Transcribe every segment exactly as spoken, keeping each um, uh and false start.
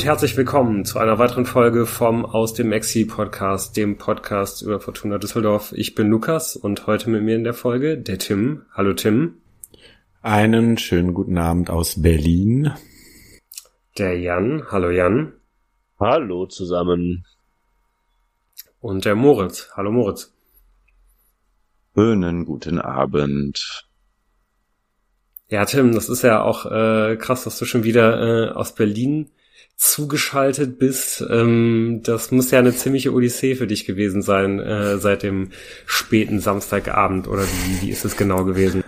und herzlich willkommen zu einer weiteren Folge vom Aus dem Maxi Podcast, dem Podcast über Fortuna Düsseldorf. Ich bin Lukas und heute mit mir in der Folge der Tim. Hallo Tim. Einen schönen guten Abend aus Berlin. Der Jan. Hallo Jan. Hallo zusammen. Und der Moritz. Hallo Moritz. Schönen guten Abend. Ja, Tim, das ist ja auch äh, krass, dass du schon wieder äh, aus Berlin zugeschaltet bist. Ähm, das muss ja eine ziemliche Odyssee für dich gewesen sein, äh, seit dem späten Samstagabend, oder wie, wie ist es genau gewesen?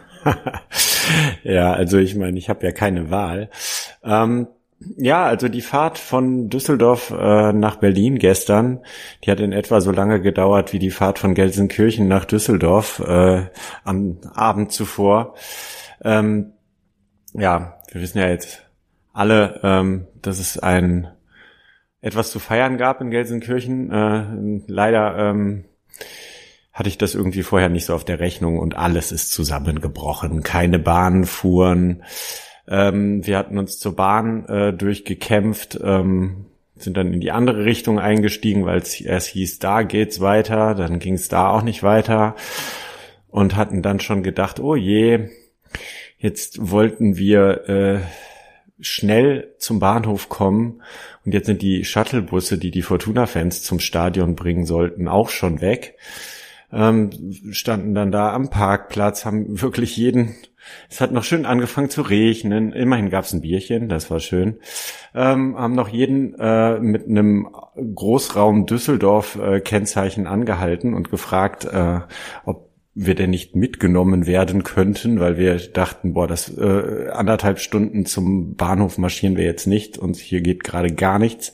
Ja, also ich meine, ich habe ja keine Wahl. Ähm, ja, also die Fahrt von Düsseldorf äh, nach Berlin gestern, die hat in etwa so lange gedauert wie die Fahrt von Gelsenkirchen nach Düsseldorf äh, am Abend zuvor. Ähm, ja, wir wissen ja jetzt alle, ähm, dass es ein etwas zu feiern gab in Gelsenkirchen. Äh, leider ähm, hatte ich das irgendwie vorher nicht so auf der Rechnung und alles ist zusammengebrochen. Keine Bahnen fuhren. Ähm, wir hatten uns zur Bahn äh, durchgekämpft, ähm, sind dann in die andere Richtung eingestiegen, weil es erst hieß, da geht's weiter, dann ging es da auch nicht weiter und hatten dann schon gedacht, oh je, jetzt wollten wir äh, schnell zum Bahnhof kommen und jetzt sind die Shuttlebusse, die die Fortuna-Fans zum Stadion bringen sollten, auch schon weg. Ähm, standen dann da am Parkplatz, haben wirklich jeden, es hat noch schön angefangen zu regnen, immerhin gab's ein Bierchen, das war schön, ähm, haben noch jeden äh, mit einem Großraum Düsseldorf äh, Kennzeichen angehalten und gefragt, äh, ob wir denn nicht mitgenommen werden könnten, weil wir dachten, boah, das äh, anderthalb Stunden zum Bahnhof marschieren wir jetzt nicht und hier geht gerade gar nichts.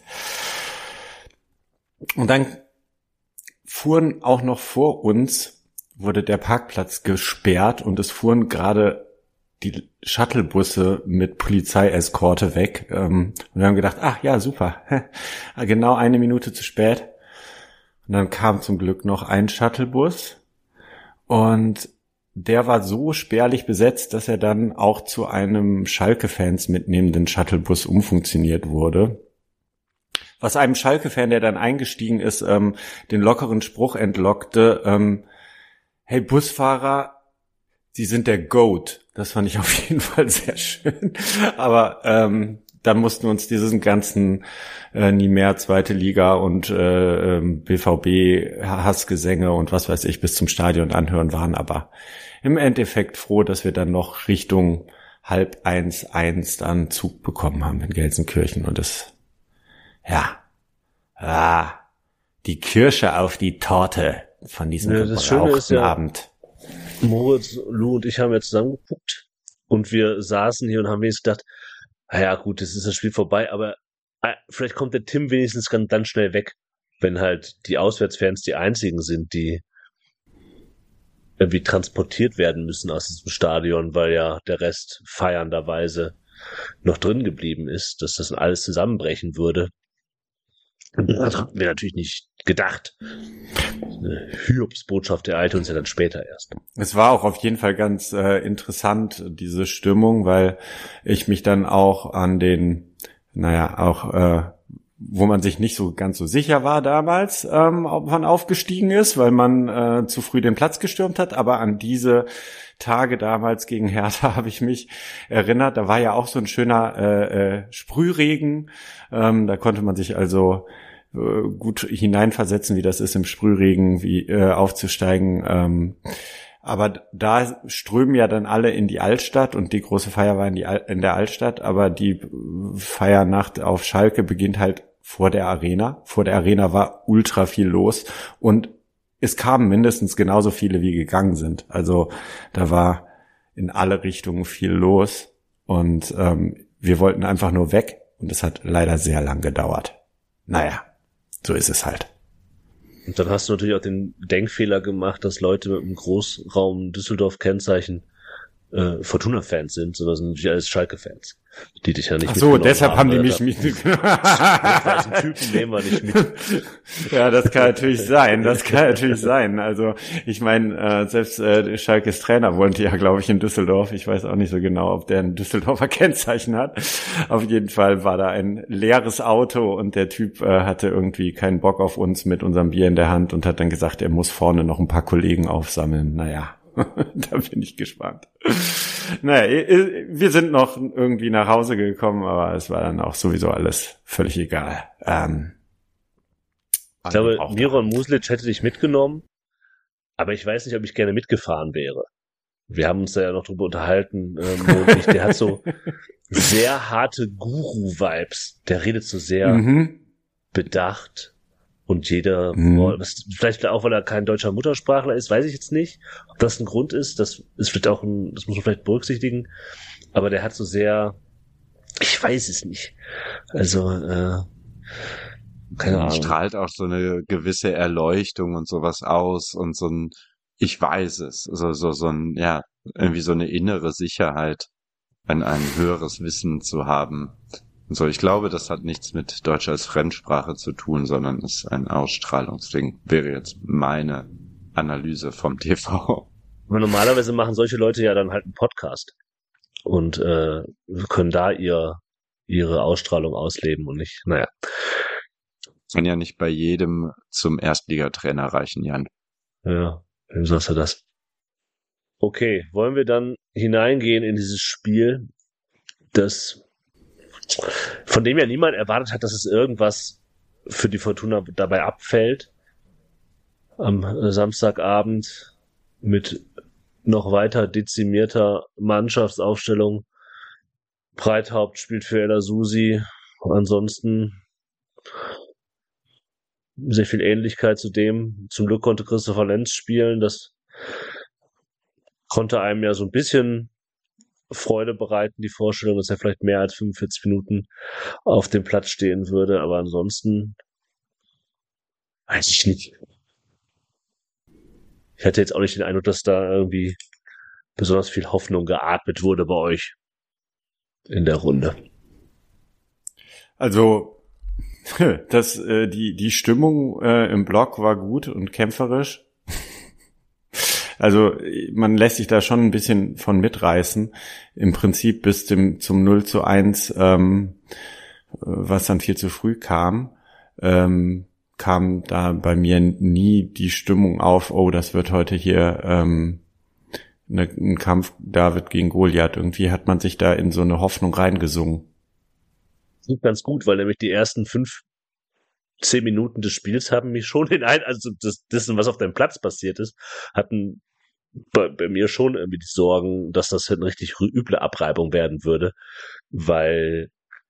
Und dann fuhren auch noch vor uns, wurde der Parkplatz gesperrt und es fuhren gerade die Shuttlebusse mit Polizeieskorte weg. Ähm, und wir haben gedacht, ach ja, super, genau eine Minute zu spät. Und dann kam zum Glück noch ein Shuttlebus. Und der war so spärlich besetzt, dass er dann auch zu einem Schalke-Fans mitnehmenden Shuttlebus umfunktioniert wurde. Was einem Schalke-Fan, der dann eingestiegen ist, ähm, den lockeren Spruch entlockte, ähm, hey Busfahrer, Sie sind der Goat. Das fand ich auf jeden Fall sehr schön. Aber ähm, dann mussten wir uns diesen ganzen äh, nie mehr zweite Liga und äh, B V B-Hassgesänge und was weiß ich bis zum Stadion anhören, waren aber im Endeffekt froh, dass wir dann noch Richtung halb eins, eins dann Zug bekommen haben in Gelsenkirchen und das, ja, ah, die Kirsche auf die Torte von diesem ja, das Schöne ist ja, Abend. Moritz, Lou und ich haben jetzt zusammengeguckt und wir saßen hier und haben wenigstens gedacht, ja gut, jetzt ist das Spiel vorbei, aber äh, vielleicht kommt der Tim wenigstens ganz, dann schnell weg, wenn halt die Auswärtsfans die einzigen sind, die irgendwie transportiert werden müssen aus diesem Stadion, weil ja der Rest feiernderweise noch drin geblieben ist, dass das alles zusammenbrechen würde. Das hatten wir natürlich nicht gedacht. Eine Hiobsbotschaft ereilte uns ja dann später erst. Es war auch auf jeden Fall ganz äh, interessant, diese Stimmung, weil ich mich dann auch an den, naja, auch, äh, wo man sich nicht so ganz so sicher war damals, ähm, ob man aufgestiegen ist, weil man äh, zu früh den Platz gestürmt hat, aber an diese Tage damals gegen Hertha habe ich mich erinnert. Da war ja auch so ein schöner äh, äh, Sprühregen. Ähm, da konnte man sich also äh, gut hineinversetzen, wie das ist, im Sprühregen wie äh, aufzusteigen. Ähm, aber da strömen ja dann alle in die Altstadt und die große Feier war in, die Al- in der Altstadt. Aber die Feiernacht auf Schalke beginnt halt vor der Arena. Vor der Arena war ultra viel los und es kamen mindestens genauso viele, wie gegangen sind. Also da war in alle Richtungen viel los und ähm, wir wollten einfach nur weg und es hat leider sehr lang gedauert. Naja, so ist es halt. Und dann hast du natürlich auch den Denkfehler gemacht, dass Leute mit einem Großraum Düsseldorf-Kennzeichen äh, Fortuna-Fans sind, sondern sind natürlich alles Schalke-Fans, die dich ja nicht Ach so, deshalb haben, haben die mich mit. Typen nehmen wir nicht mit. Ja, das kann natürlich sein, das kann natürlich sein. Also ich meine, äh, selbst äh, Schalkes Trainer wohnte ja, glaube ich, in Düsseldorf. Ich weiß auch nicht so genau, ob der ein Düsseldorfer Kennzeichen hat. Auf jeden Fall war da ein leeres Auto und der Typ äh, hatte irgendwie keinen Bock auf uns mit unserem Bier in der Hand und hat dann gesagt, er muss vorne noch ein paar Kollegen aufsammeln. Naja. Da bin ich gespannt. Naja, wir sind noch irgendwie nach Hause gekommen, aber es war dann auch sowieso alles völlig egal. Ähm, ich glaube, Miron Muslic hätte dich mitgenommen, aber ich weiß nicht, ob ich gerne mitgefahren wäre. Wir haben uns da ja noch drüber unterhalten. Ähm, ich, der hat so sehr harte Guru-Vibes. Der redet so sehr mhm. bedacht. Und jeder, mhm. boah, das, vielleicht auch, weil er kein deutscher Muttersprachler ist, weiß ich jetzt nicht, ob das ein Grund ist. Das ist vielleicht auch ein, das muss man vielleicht berücksichtigen. Aber der hat so sehr, ich weiß es nicht. Also, äh, keine Ahnung. Strahlt auch so eine gewisse Erleuchtung und sowas aus und so ein, ich weiß es, so, so, so ein, ja, irgendwie so eine innere Sicherheit, ein, ein höheres Wissen zu haben. So, ich glaube, das hat nichts mit Deutsch als Fremdsprache zu tun, sondern ist ein Ausstrahlungsding, wäre jetzt meine Analyse vom T V. Aber normalerweise machen solche Leute ja dann halt einen Podcast und äh, können da ihr ihre Ausstrahlung ausleben und nicht, naja. Kann ja nicht bei jedem zum Erstligatrainer reichen, Jan. Ja, wem sagst du das? Okay, wollen wir dann hineingehen in dieses Spiel, das von dem ja niemand erwartet hat, dass es irgendwas für die Fortuna dabei abfällt. Am Samstagabend mit noch weiter dezimierter Mannschaftsaufstellung. Breithaupt spielt für El Azusi. Ansonsten sehr viel Ähnlichkeit zu dem. Zum Glück konnte Christopher Lenz spielen. Das konnte einem ja so ein bisschen Freude bereiten, die Vorstellung, dass er vielleicht mehr als fünfundvierzig Minuten auf dem Platz stehen würde, aber ansonsten weiß ich nicht. Ich hatte jetzt auch nicht den Eindruck, dass da irgendwie besonders viel Hoffnung geatmet wurde bei euch in der Runde. Also das, äh, die die Stimmung äh, im Block war gut und kämpferisch. Also man lässt sich da schon ein bisschen von mitreißen. Im Prinzip bis dem, zum null zu eins, ähm, was dann viel zu früh kam, ähm, kam da bei mir nie die Stimmung auf, oh, das wird heute hier ähm, ne, ein Kampf David gegen Goliath. Irgendwie hat man sich da in so eine Hoffnung reingesungen. Das ist ganz gut, weil nämlich die ersten fünf, zehn Minuten des Spiels haben mich schon in ein, also das, dessen, was auf dem Platz passiert ist, hatten bei, bei mir schon irgendwie die Sorgen, dass das eine richtig üble Abreibung werden würde, weil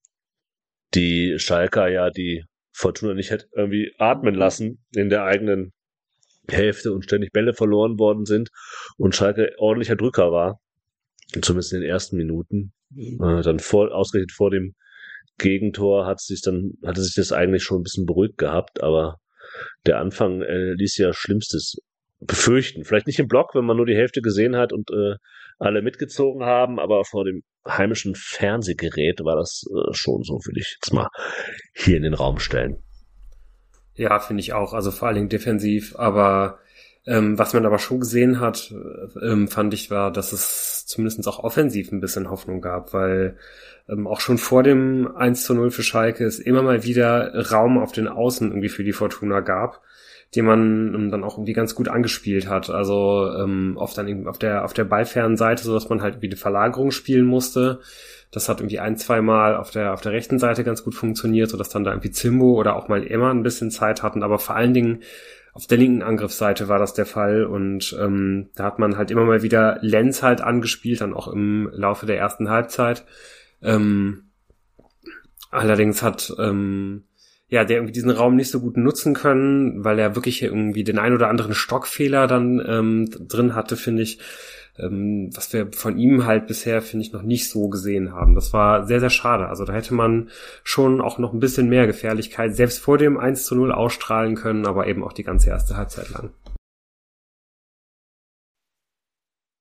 die Schalker ja die Fortuna nicht hätte irgendwie atmen lassen in der eigenen Hälfte und ständig Bälle verloren worden sind und Schalke ordentlicher Drücker war, zumindest in den ersten Minuten. Äh, dann vor, ausgerechnet vor dem Gegentor hat sich dann, hatte sich das eigentlich schon ein bisschen beruhigt gehabt, aber der Anfang äh, ließ ja Schlimmstes befürchten. Vielleicht nicht im Block, wenn man nur die Hälfte gesehen hat und äh, alle mitgezogen haben, aber vor dem heimischen Fernsehgerät war das äh, schon so, würde ich jetzt mal hier in den Raum stellen. Ja, finde ich auch. Also vor allen Dingen defensiv, aber ähm, was man aber schon gesehen hat, ähm, fand ich, war, dass es zumindest auch offensiv ein bisschen Hoffnung gab, weil ähm, auch schon vor dem eins zu null für Schalke es immer mal wieder Raum auf den Außen irgendwie für die Fortuna gab, den man ähm, dann auch irgendwie ganz gut angespielt hat. Also ähm, oft dann irgendwie auf der auf der ballfernen Seite, so dass man halt irgendwie die Verlagerung spielen musste. Das hat irgendwie ein, zwei Mal auf der auf der rechten Seite ganz gut funktioniert, so dass dann da irgendwie Zimbo oder auch mal Emma ein bisschen Zeit hatten, aber vor allen Dingen auf der linken Angriffsseite war das der Fall und ähm, da hat man halt immer mal wieder Lenz halt angespielt, dann auch im Laufe der ersten Halbzeit. Ähm, allerdings hat ähm, ja der irgendwie diesen Raum nicht so gut nutzen können, weil er wirklich irgendwie den ein oder anderen Stockfehler dann ähm, drin hatte, finde ich, ähm, was wir von ihm halt bisher, finde ich, noch nicht so gesehen haben. Das war sehr, sehr schade. Also da hätte man schon auch noch ein bisschen mehr Gefährlichkeit selbst vor dem eins zu null ausstrahlen können, aber eben auch die ganze erste Halbzeit lang.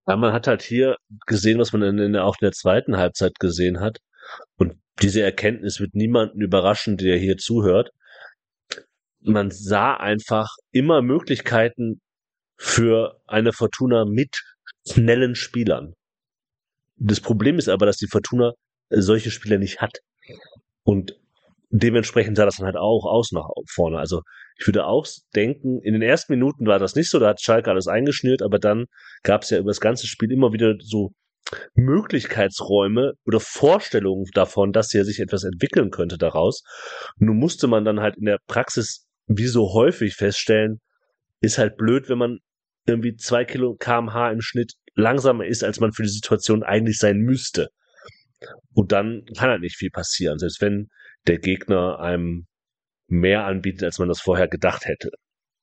Aber man hat halt hier gesehen, was man in, in, auch in der zweiten Halbzeit gesehen hat. Und diese Erkenntnis wird niemanden überraschen, der hier zuhört. Man sah einfach immer Möglichkeiten für eine Fortuna mit schnellen Spielern. Das Problem ist aber, dass die Fortuna solche Spieler nicht hat. Und dementsprechend sah das dann halt auch aus nach vorne. Also ich würde auch denken, in den ersten Minuten war das nicht so, da hat Schalke alles eingeschnürt, aber dann gab es ja über das ganze Spiel immer wieder so Möglichkeitsräume oder Vorstellungen davon, dass hier sich etwas entwickeln könnte daraus. Nun musste man dann halt in der Praxis wie so häufig feststellen, ist halt blöd, wenn man irgendwie zwei Kilometer Pro Stunde im Schnitt langsamer ist, als man für die Situation eigentlich sein müsste. Und dann kann halt nicht viel passieren, selbst wenn der Gegner einem mehr anbietet, als man das vorher gedacht hätte.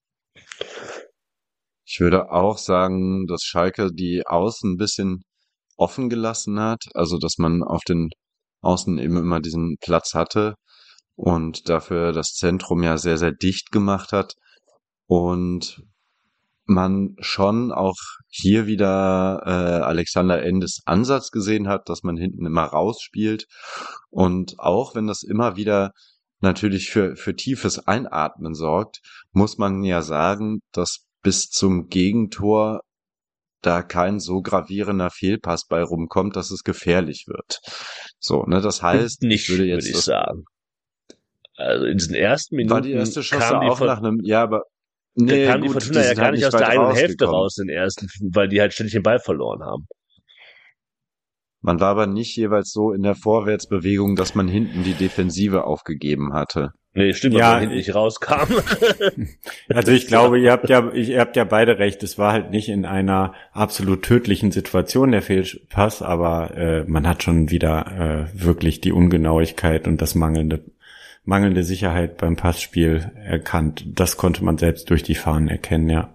Ich würde auch sagen, dass Schalke die Außen ein bisschen offen gelassen hat, also dass man auf den Außen eben immer diesen Platz hatte und dafür das Zentrum ja sehr, sehr dicht gemacht hat und man schon auch hier wieder äh, Alexander Endes Ansatz gesehen hat, dass man hinten immer rausspielt und auch wenn das immer wieder natürlich für für tiefes Einatmen sorgt, muss man ja sagen, dass bis zum Gegentor da kein so gravierender Fehlpass bei rumkommt, dass es gefährlich wird. So, ne, das heißt, nicht, ich würde jetzt würde ich sagen. Also in diesen ersten Minuten war die erste Chance kam die auch Ver- nach einem, ja, aber nee, da kam die gut, Fortuna ja sind gar halt nicht aus weit der eigenen Hälfte rausgekommen. raus in den ersten, weil die halt ständig den Ball verloren haben. Man war aber nicht jeweils so in der Vorwärtsbewegung, dass man hinten die Defensive aufgegeben hatte. Nee, stimmt, Ja, weil man hinten ich- nicht rauskam. Also ich glaube, ihr habt ja, ihr habt ja beide recht. Es war halt nicht in einer absolut tödlichen Situation der Fehlpass, aber äh, man hat schon wieder äh, wirklich die Ungenauigkeit und das mangelnde mangelnde Sicherheit beim Passspiel erkannt. Das konnte man selbst durch die Fahnen erkennen, ja.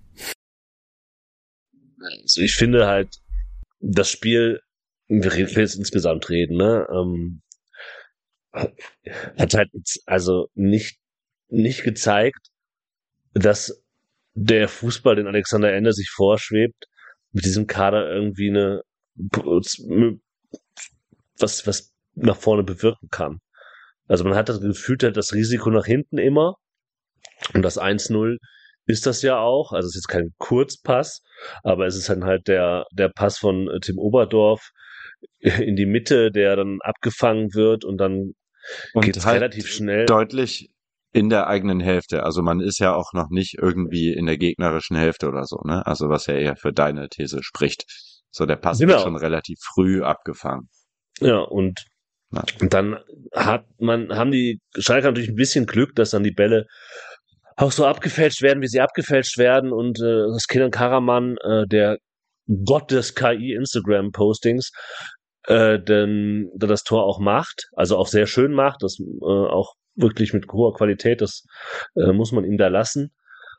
Also ich finde halt, das Spiel, wir reden- wir jetzt insgesamt reden, ne, ähm, hat halt also nicht nicht gezeigt, dass der Fußball, den Alexander Ender sich vorschwebt, mit diesem Kader irgendwie eine was was nach vorne bewirken kann. Also man hat das Gefühl, hat das Risiko nach hinten immer und das eins null ist das ja auch. Also es ist jetzt kein Kurzpass, aber es ist dann halt der der Pass von äh, Tim Oberdorf in die Mitte, der dann abgefangen wird und dann Und geht's halt relativ schnell. deutlich in der eigenen Hälfte. Also man ist ja auch noch nicht irgendwie in der gegnerischen Hälfte oder so, ne? Also was ja eher für deine These spricht. So, der Pass Genau. wird schon relativ früh abgefangen. Ja, und, Ja. und dann hat man, haben die Schalke natürlich ein bisschen Glück, dass dann die Bälle auch so abgefälscht werden, wie sie abgefälscht werden und äh, das Kenan Karaman, äh, der Gott des K I-Instagram-Postings, äh, denn der das Tor auch macht, also auch sehr schön macht, das äh, auch wirklich mit hoher Qualität, das äh, muss man ihm da lassen.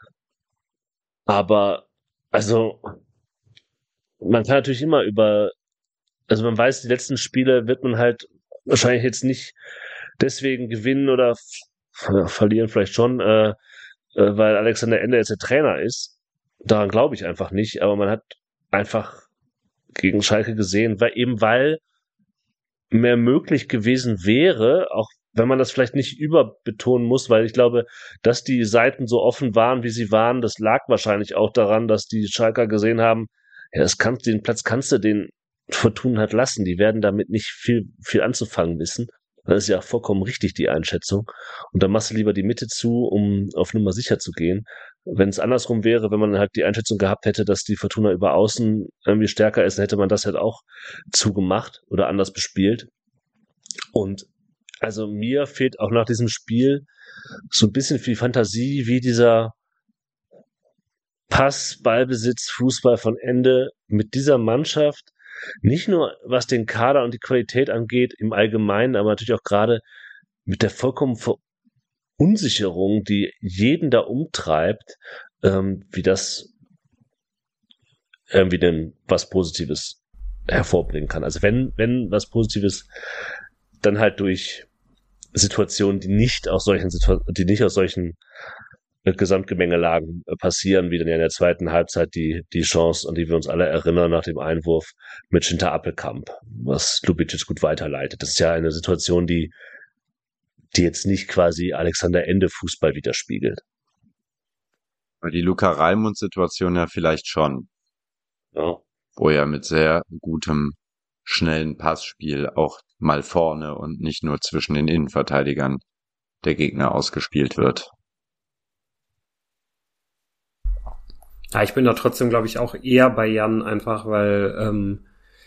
Aber, also, man kann natürlich immer über, also man weiß, die letzten Spiele wird man halt wahrscheinlich jetzt nicht deswegen gewinnen oder ja, verlieren vielleicht schon, äh, äh, weil Alexander Ender jetzt der Trainer ist. Daran glaube ich einfach nicht, aber man hat einfach gegen Schalke gesehen, weil eben weil mehr möglich gewesen wäre, auch wenn man das vielleicht nicht überbetonen muss, weil ich glaube, dass die Seiten so offen waren, wie sie waren, das lag wahrscheinlich auch daran, dass die Schalker gesehen haben, ja, das kannst, den Platz kannst du den Fortuna halt lassen, die werden damit nicht viel, viel anzufangen wissen. Das ist ja vollkommen richtig, die Einschätzung. Und dann machst du lieber die Mitte zu, um auf Nummer sicher zu gehen. Wenn es andersrum wäre, wenn man halt die Einschätzung gehabt hätte, dass die Fortuna über außen irgendwie stärker ist, dann hätte man das halt auch zugemacht oder anders bespielt. Und also mir fehlt auch nach diesem Spiel so ein bisschen viel Fantasie, wie dieser Pass, Ballbesitz, Fußball von Ende mit dieser Mannschaft, nicht nur was den Kader und die Qualität angeht im Allgemeinen, aber natürlich auch gerade mit der vollkommenen Verunsicherung, die jeden da umtreibt, ähm, wie das irgendwie denn was Positives hervorbringen kann. Also wenn, wenn was Positives, dann halt durch Situationen, die nicht aus solchen Situa- die nicht aus solchen Gesamtgemengelagen passieren, wie dann ja in der zweiten Halbzeit die die Chance, an die wir uns alle erinnern, nach dem Einwurf mit Schinter Appelkamp, was Lubicic gut weiterleitet. Das ist ja eine Situation, die die jetzt nicht quasi Alexander Ende Fußball widerspiegelt. Die Luca Raimund-Situation ja vielleicht schon. Ja. Wo er mit sehr gutem, schnellen Passspiel auch mal vorne und nicht nur zwischen den Innenverteidigern der Gegner ausgespielt wird. Ja, ich bin da trotzdem, glaube ich, auch eher bei Jan, einfach weil ähm,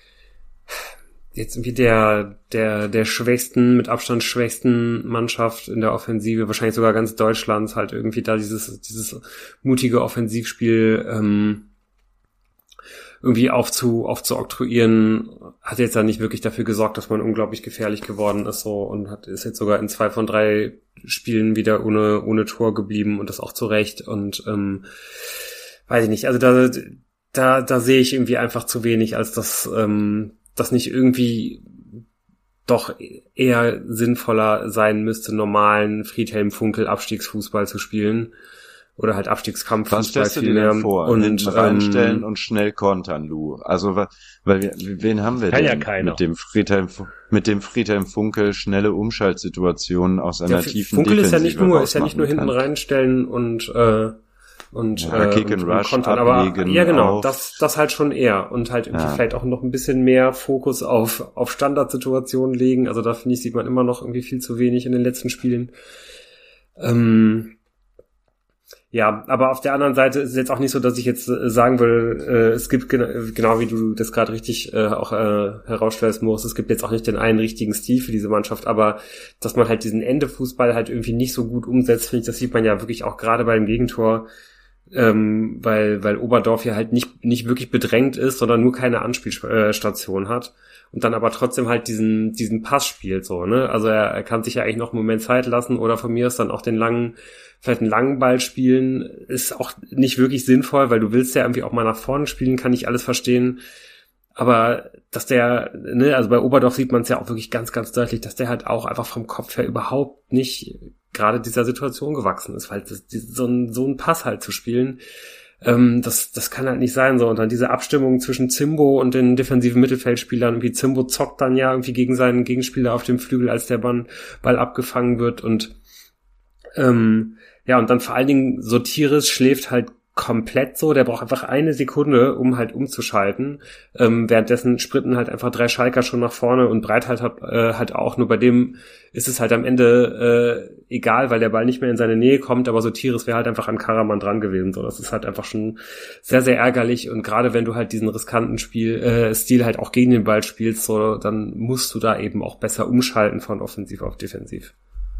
jetzt irgendwie der der der schwächsten, mit Abstand schwächsten Mannschaft in der Offensive, wahrscheinlich sogar ganz Deutschlands, halt irgendwie da dieses dieses mutige Offensivspiel ähm, irgendwie aufzu aufzuoktroyieren, hat jetzt ja nicht wirklich dafür gesorgt, dass man unglaublich gefährlich geworden ist so und hat ist jetzt sogar in zwei von drei Spielen wieder ohne ohne Tor geblieben und das auch zu Recht und ähm, weiß ich nicht, also da da da sehe ich irgendwie einfach zu wenig, als dass ähm, das nicht irgendwie doch eher sinnvoller sein müsste, normalen Friedhelm-Funkel Abstiegsfußball zu spielen oder halt Abstiegskampffußball. Was stellst du dir vielmehr. denn vor? Und Hinten reinstellen ähm, und schnell kontern, Lou. Also weil wir, wen haben wir Kann denn ja keiner. mit dem Friedhelm mit dem Friedhelm Funkel schnelle Umschaltsituationen aus einer der tiefen Funkel ist ja Defensive nicht nur ist ja nicht nur hinten rausmachen kann. reinstellen und äh, und, Ja, äh, Kick und, and und Rush kontern, aber ablegen ja genau, auf- das das halt schon eher und halt irgendwie Ja. vielleicht auch noch ein bisschen mehr Fokus auf auf Standardsituationen legen. Also da finde ich, sieht man immer noch irgendwie viel zu wenig in den letzten Spielen. Ähm, ja, aber auf der anderen Seite ist es jetzt auch nicht so, dass ich jetzt äh, sagen würde, äh, es gibt gena- genau wie du das gerade richtig äh, auch äh, herausstellst, Moritz, es gibt jetzt auch nicht den einen richtigen Stil für diese Mannschaft, aber dass man halt diesen Endefußball halt irgendwie nicht so gut umsetzt, finde ich, das sieht man ja wirklich auch gerade beim Gegentor, ähm, weil weil Oberdorf ja halt nicht nicht wirklich bedrängt ist, sondern nur keine Anspielstation hat und dann aber trotzdem halt diesen diesen Pass spielt so, ne? Also er, er kann sich ja eigentlich noch einen Moment Zeit lassen oder von mir ist dann auch den langen vielleicht einen langen Ball spielen, ist auch nicht wirklich sinnvoll, weil du willst ja irgendwie auch mal nach vorne spielen, kann ich alles verstehen. Aber dass der, ne, also bei Oberdorf sieht man es ja auch wirklich ganz, ganz deutlich, dass der halt auch einfach vom Kopf her überhaupt nicht gerade dieser Situation gewachsen ist, weil das, die, so ein so ein Pass halt zu spielen, ähm, das das kann halt nicht sein so. Und dann diese Abstimmung zwischen Zimbo und den defensiven Mittelfeldspielern, irgendwie Zimbo zockt dann ja irgendwie gegen seinen Gegenspieler auf dem Flügel, als der Ball, Ball abgefangen wird und ähm, ja, und dann vor allen Dingen Sotiris schläft halt komplett so, der braucht einfach eine Sekunde, um halt umzuschalten. Ähm, währenddessen sprinten halt einfach drei Schalker schon nach vorne und Breitheit hat äh, halt auch, nur bei dem ist es halt am Ende äh, egal, weil der Ball nicht mehr in seine Nähe kommt, aber Sotiris wäre halt einfach an Karaman dran gewesen. So, das ist halt einfach schon sehr, sehr ärgerlich und gerade wenn du halt diesen riskanten Spiel, äh, Stil halt auch gegen den Ball spielst, so, dann musst du da eben auch besser umschalten von offensiv auf defensiv.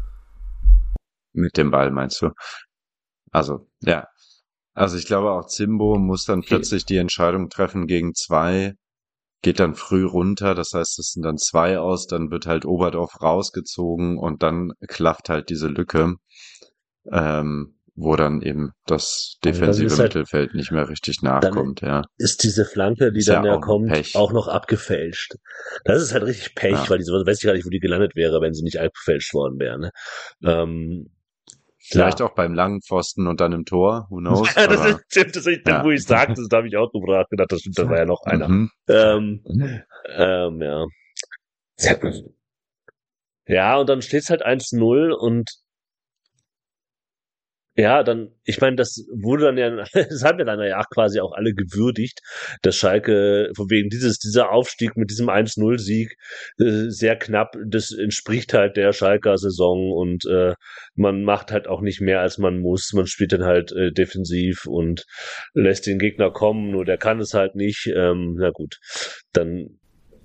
Mit dem Ball, meinst du? Also, ja. Also ich glaube auch Zimbo muss dann plötzlich die Entscheidung treffen gegen zwei, geht dann früh runter, das heißt, es sind dann zwei aus, dann wird halt Oberdorf rausgezogen und dann klafft halt diese Lücke, ähm, wo dann eben das defensive ist halt- Mittelfeld nicht mehr richtig nachkommt, ja. Ist diese Flanke, die Ist dann ja ja auch kommt, Pech. auch noch abgefälscht. Das ist halt richtig Pech, Ja. weil diese, weiß ich gar nicht, wo die gelandet wäre, wenn sie nicht abgefälscht worden wäre. Ne? Ähm, Vielleicht ja. auch beim langen Pfosten und dann im Tor, who knows, Ja, das aber, ist, stimmt, das ist, ja. wo ich sagte, das habe ich auch drüber nachgedacht, das stimmt, da war ja noch einer. mhm. Ähm, ähm, ja. Ja, und dann steht's halt eins null und ja, dann, ich meine, das wurde dann ja, das haben wir dann ja quasi auch alle gewürdigt, dass Schalke, von wegen dieses, dieser Aufstieg mit diesem eins null Sieg, äh, sehr knapp, das entspricht halt der Schalker Saison und äh, man macht halt auch nicht mehr, als man muss. Man spielt dann halt äh, defensiv und lässt den Gegner kommen, nur der kann es halt nicht. Ähm, na gut, dann,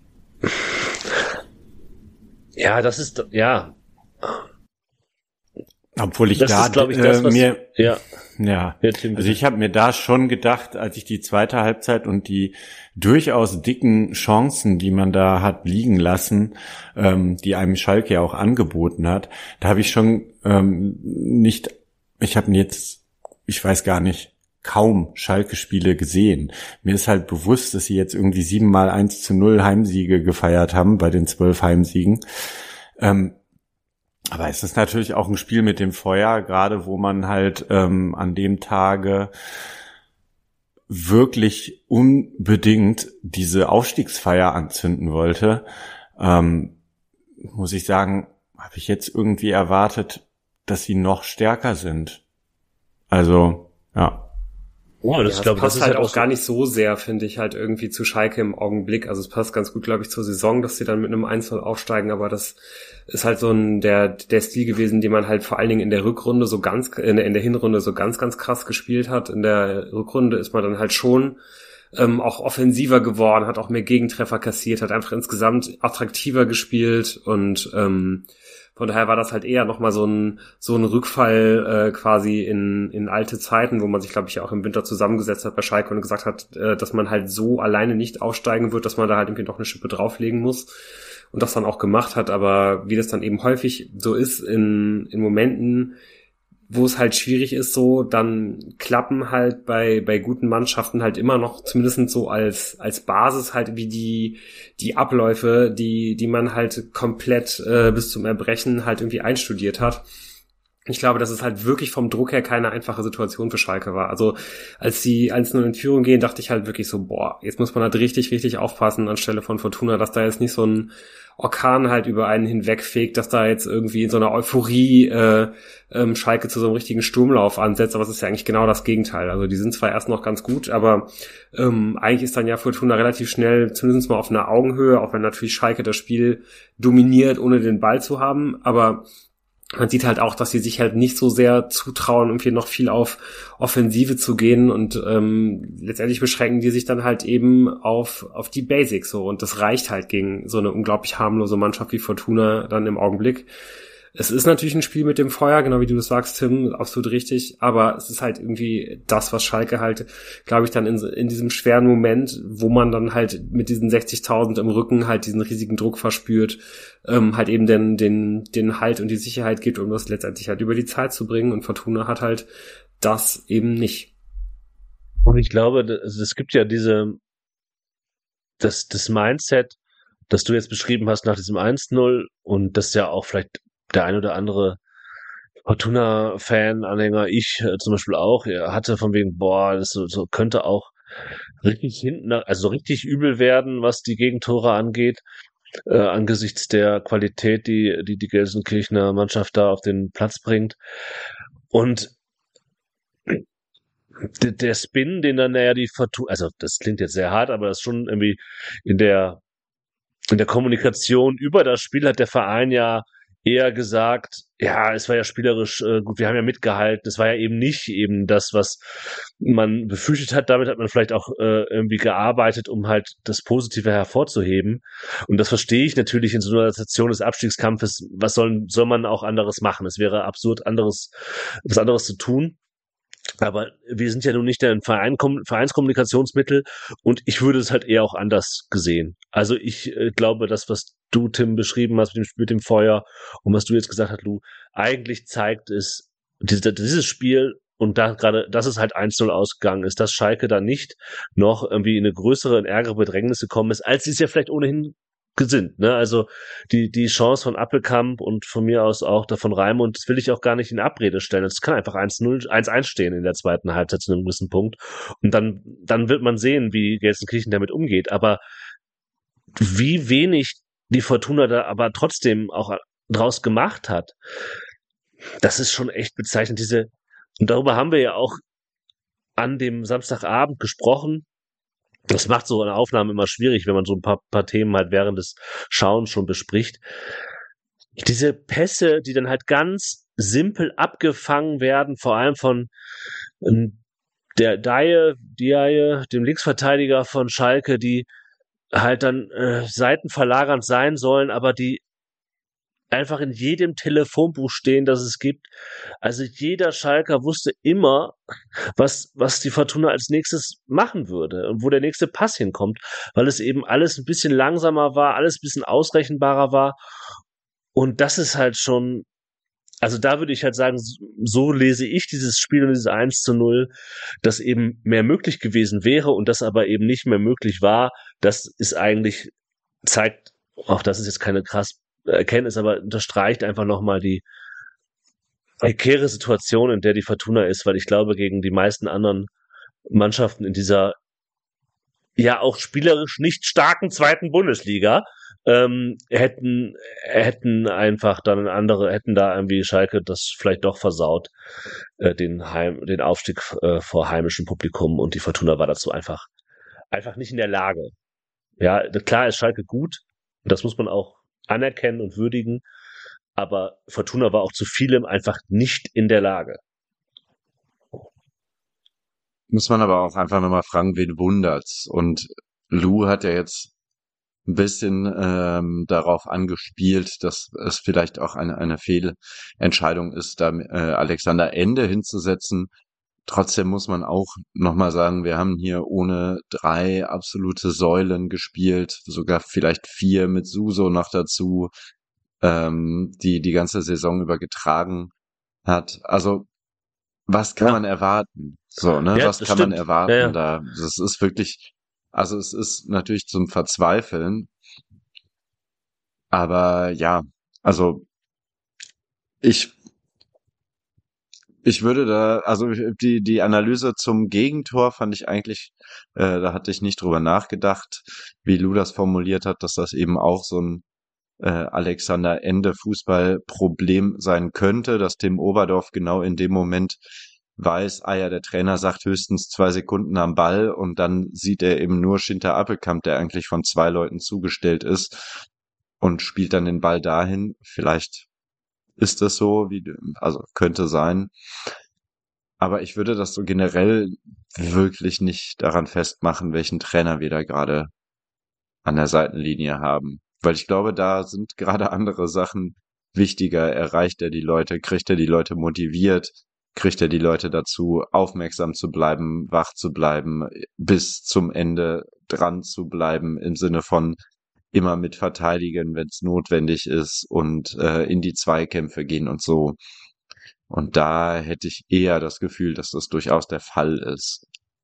ja, das ist, ja, Obwohl ich das da ist, glaube ich, äh, das, was, mir ja, ja, ja, Tim, also ich habe mir da schon gedacht, als ich die zweite Halbzeit und die durchaus dicken Chancen, die man da hat liegen lassen, ähm, die einem Schalke ja auch angeboten hat, da habe ich schon ähm, nicht, ich habe jetzt, ich weiß gar nicht, kaum Schalke-Spiele gesehen. Mir ist halt bewusst, dass sie jetzt irgendwie siebenmal eins zu null Heimsiege gefeiert haben bei den zwölf Heimsiegen. Ähm, Aber es ist natürlich auch ein Spiel mit dem Feuer, gerade wo man halt ähm, an dem Tage wirklich unbedingt diese Aufstiegsfeier anzünden wollte. Ähm, muss ich sagen, habe ich jetzt irgendwie erwartet, dass sie noch stärker sind. Also, ja. Oh, das, ja, ich glaube, das passt das halt auch gar nicht so sehr, finde ich, halt irgendwie zu Schalke im Augenblick. Also es passt ganz gut, glaube ich, zur Saison, dass sie dann mit einem eins null aufsteigen, aber das ist halt so ein der der Stil gewesen, den man halt vor allen Dingen in der Rückrunde so ganz, in der, in der Hinrunde so ganz, ganz krass gespielt hat. In der Rückrunde ist man dann halt schon ähm, auch offensiver geworden, hat auch mehr Gegentreffer kassiert, hat einfach insgesamt attraktiver gespielt und ähm, von daher war das halt eher nochmal so ein so ein Rückfall äh, quasi in in alte Zeiten, wo man sich, glaube ich, auch im Winter zusammengesetzt hat bei Schalke und gesagt hat, äh, dass man halt so alleine nicht aufsteigen wird, dass man da halt irgendwie noch eine Schippe drauflegen muss und das dann auch gemacht hat. Aber wie das dann eben häufig so ist in in Momenten, wo es halt schwierig ist, so, dann klappen halt bei bei guten Mannschaften halt immer noch zumindest so als als Basis halt wie die die Abläufe, die die man halt komplett äh, bis zum Erbrechen halt irgendwie einstudiert hat. Ich glaube, dass es halt wirklich vom Druck her keine einfache Situation für Schalke war. Also als die eins null in Führung gehen, dachte ich halt wirklich so, boah, jetzt muss man halt richtig, richtig aufpassen anstelle von Fortuna, dass da jetzt nicht so ein Orkan halt über einen hinwegfegt, dass da jetzt irgendwie in so einer Euphorie äh, ähm, Schalke zu so einem richtigen Sturmlauf ansetzt, aber es ist ja eigentlich genau das Gegenteil. Also die sind zwar erst noch ganz gut, aber ähm, eigentlich ist dann ja Fortuna relativ schnell zumindest mal auf einer Augenhöhe, auch wenn natürlich Schalke das Spiel dominiert, ohne den Ball zu haben, aber man sieht halt auch, dass sie sich halt nicht so sehr zutrauen, irgendwie noch viel auf Offensive zu gehen und ähm, letztendlich beschränken die sich dann halt eben auf auf die Basics so und das reicht halt gegen so eine unglaublich harmlose Mannschaft wie Fortuna dann im Augenblick. Es ist natürlich ein Spiel mit dem Feuer, genau wie du das sagst, Tim, absolut richtig, aber es ist halt irgendwie das, was Schalke halt, glaube ich, dann in, in diesem schweren Moment, wo man dann halt mit diesen sechzigtausend im Rücken halt diesen riesigen Druck verspürt, ähm, halt eben den, den, den Halt und die Sicherheit gibt, um das letztendlich halt über die Zeit zu bringen und Fortuna hat halt das eben nicht. Und ich glaube, es gibt ja diese, das, das Mindset, das du jetzt beschrieben hast nach diesem eins null und das ja auch vielleicht der ein oder andere Fortuna-Fan, Anhänger, ich äh, zum Beispiel auch, er hatte von wegen, boah, das so, so könnte auch richtig hinten, also richtig übel werden, was die Gegentore angeht, äh, angesichts der Qualität, die, die die Gelsenkirchener Mannschaft da auf den Platz bringt. Und der, der Spin, den dann ja die Fortuna, also das klingt jetzt sehr hart, aber das ist schon irgendwie in der, in der Kommunikation über das Spiel hat der Verein ja eher gesagt, ja, es war ja spielerisch äh, gut, wir haben ja mitgehalten, es war ja eben nicht eben das, was man befürchtet hat, damit hat man vielleicht auch äh, irgendwie gearbeitet, um halt das Positive hervorzuheben und das verstehe ich natürlich in so einer Situation des Abstiegskampfes, was soll, soll man auch anderes machen, es wäre absurd, anderes, was anderes zu tun. Aber wir sind ja nun nicht ein Verein, Vereinskommunikationsmittel und ich würde es halt eher auch anders gesehen. Also ich äh, glaube, das, was du, Tim, beschrieben hast mit dem, mit dem Feuer und was du jetzt gesagt hast, Lou, eigentlich zeigt es, diese, dieses Spiel und da gerade, dass es halt eins null ausgegangen ist, dass Schalke da nicht noch irgendwie in eine größere, in ärgere Bedrängnis gekommen ist, als sie es ja vielleicht ohnehin gesinnt, ne? Also die die Chance von Appelkamp und von mir aus auch davon Raimund, das will ich auch gar nicht in Abrede stellen. Es kann einfach eins null, eins eins stehen in der zweiten Halbzeit zu einem gewissen Punkt und dann dann wird man sehen, wie Gelsenkirchen damit umgeht, aber wie wenig die Fortuna da aber trotzdem auch draus gemacht hat. Das ist schon echt bezeichnend, diese und darüber haben wir ja auch an dem Samstagabend gesprochen. Das macht so eine Aufnahme immer schwierig, wenn man so ein paar, paar Themen halt während des Schauens schon bespricht. Diese Pässe, die dann halt ganz simpel abgefangen werden, vor allem von ähm, der Daie, Diaye, dem Linksverteidiger von Schalke, die halt dann äh, seitenverlagernd sein sollen, aber die einfach in jedem Telefonbuch stehen, das es gibt. Also jeder Schalker wusste immer, was, was die Fortuna als nächstes machen würde und wo der nächste Pass hinkommt, weil es eben alles ein bisschen langsamer war, alles ein bisschen ausrechenbarer war. Und das ist halt schon, also da würde ich halt sagen, so lese ich dieses Spiel und dieses eins zu null, dass eben mehr möglich gewesen wäre und das aber eben nicht mehr möglich war. Das ist eigentlich, zeigt, auch das ist jetzt keine krass erkennen, ist aber unterstreicht einfach nochmal die prekäre Situation, in der die Fortuna ist, weil ich glaube, gegen die meisten anderen Mannschaften in dieser ja auch spielerisch nicht starken zweiten Bundesliga ähm, hätten hätten einfach dann andere hätten da irgendwie Schalke das vielleicht doch versaut, äh, den Heim den Aufstieg äh, vor heimischem Publikum, und die Fortuna war dazu einfach einfach nicht in der Lage. Ja, klar ist Schalke gut, das muss man auch anerkennen und würdigen, aber Fortuna war auch zu vielem einfach nicht in der Lage. Muss man aber auch einfach nochmal fragen, wen wundert's? Und Lou hat ja jetzt ein bisschen ähm, darauf angespielt, dass es vielleicht auch eine, eine Fehlentscheidung ist, da äh, Alexander Ende hinzusetzen. Trotzdem muss man auch nochmal sagen, wir haben hier ohne drei absolute Säulen gespielt, sogar vielleicht vier mit Suso noch dazu, ähm, die die ganze Saison über getragen hat. Also was kann Ja. man erwarten? So, ne? Ja, Was das kann stimmt. man erwarten Ja, ja. da? Das ist wirklich, also es ist natürlich zum Verzweifeln. Aber ja, also ich ich würde da, also die die Analyse zum Gegentor fand ich eigentlich, äh, da hatte ich nicht drüber nachgedacht, wie Lou das formuliert hat, dass das eben auch so ein äh, Alexander Ende Fußballproblem sein könnte, dass Tim Oberdorf genau in dem Moment weiß, ah ja, der Trainer sagt höchstens zwei Sekunden am Ball, und dann sieht er eben nur Schinter Appelkamp, der eigentlich von zwei Leuten zugestellt ist, und spielt dann den Ball dahin. Vielleicht ist das so, wie, also könnte sein. Aber ich würde das so generell wirklich nicht daran festmachen, welchen Trainer wir da gerade an der Seitenlinie haben. Weil ich glaube, da sind gerade andere Sachen wichtiger. Erreicht er die Leute? Kriegt er die Leute motiviert? Kriegt er die Leute dazu, aufmerksam zu bleiben, wach zu bleiben, bis zum Ende dran zu bleiben, im Sinne von immer mit verteidigen, wenn es notwendig ist, und äh, in die Zweikämpfe gehen und so. Und da hätte ich eher das Gefühl, dass das durchaus der Fall ist.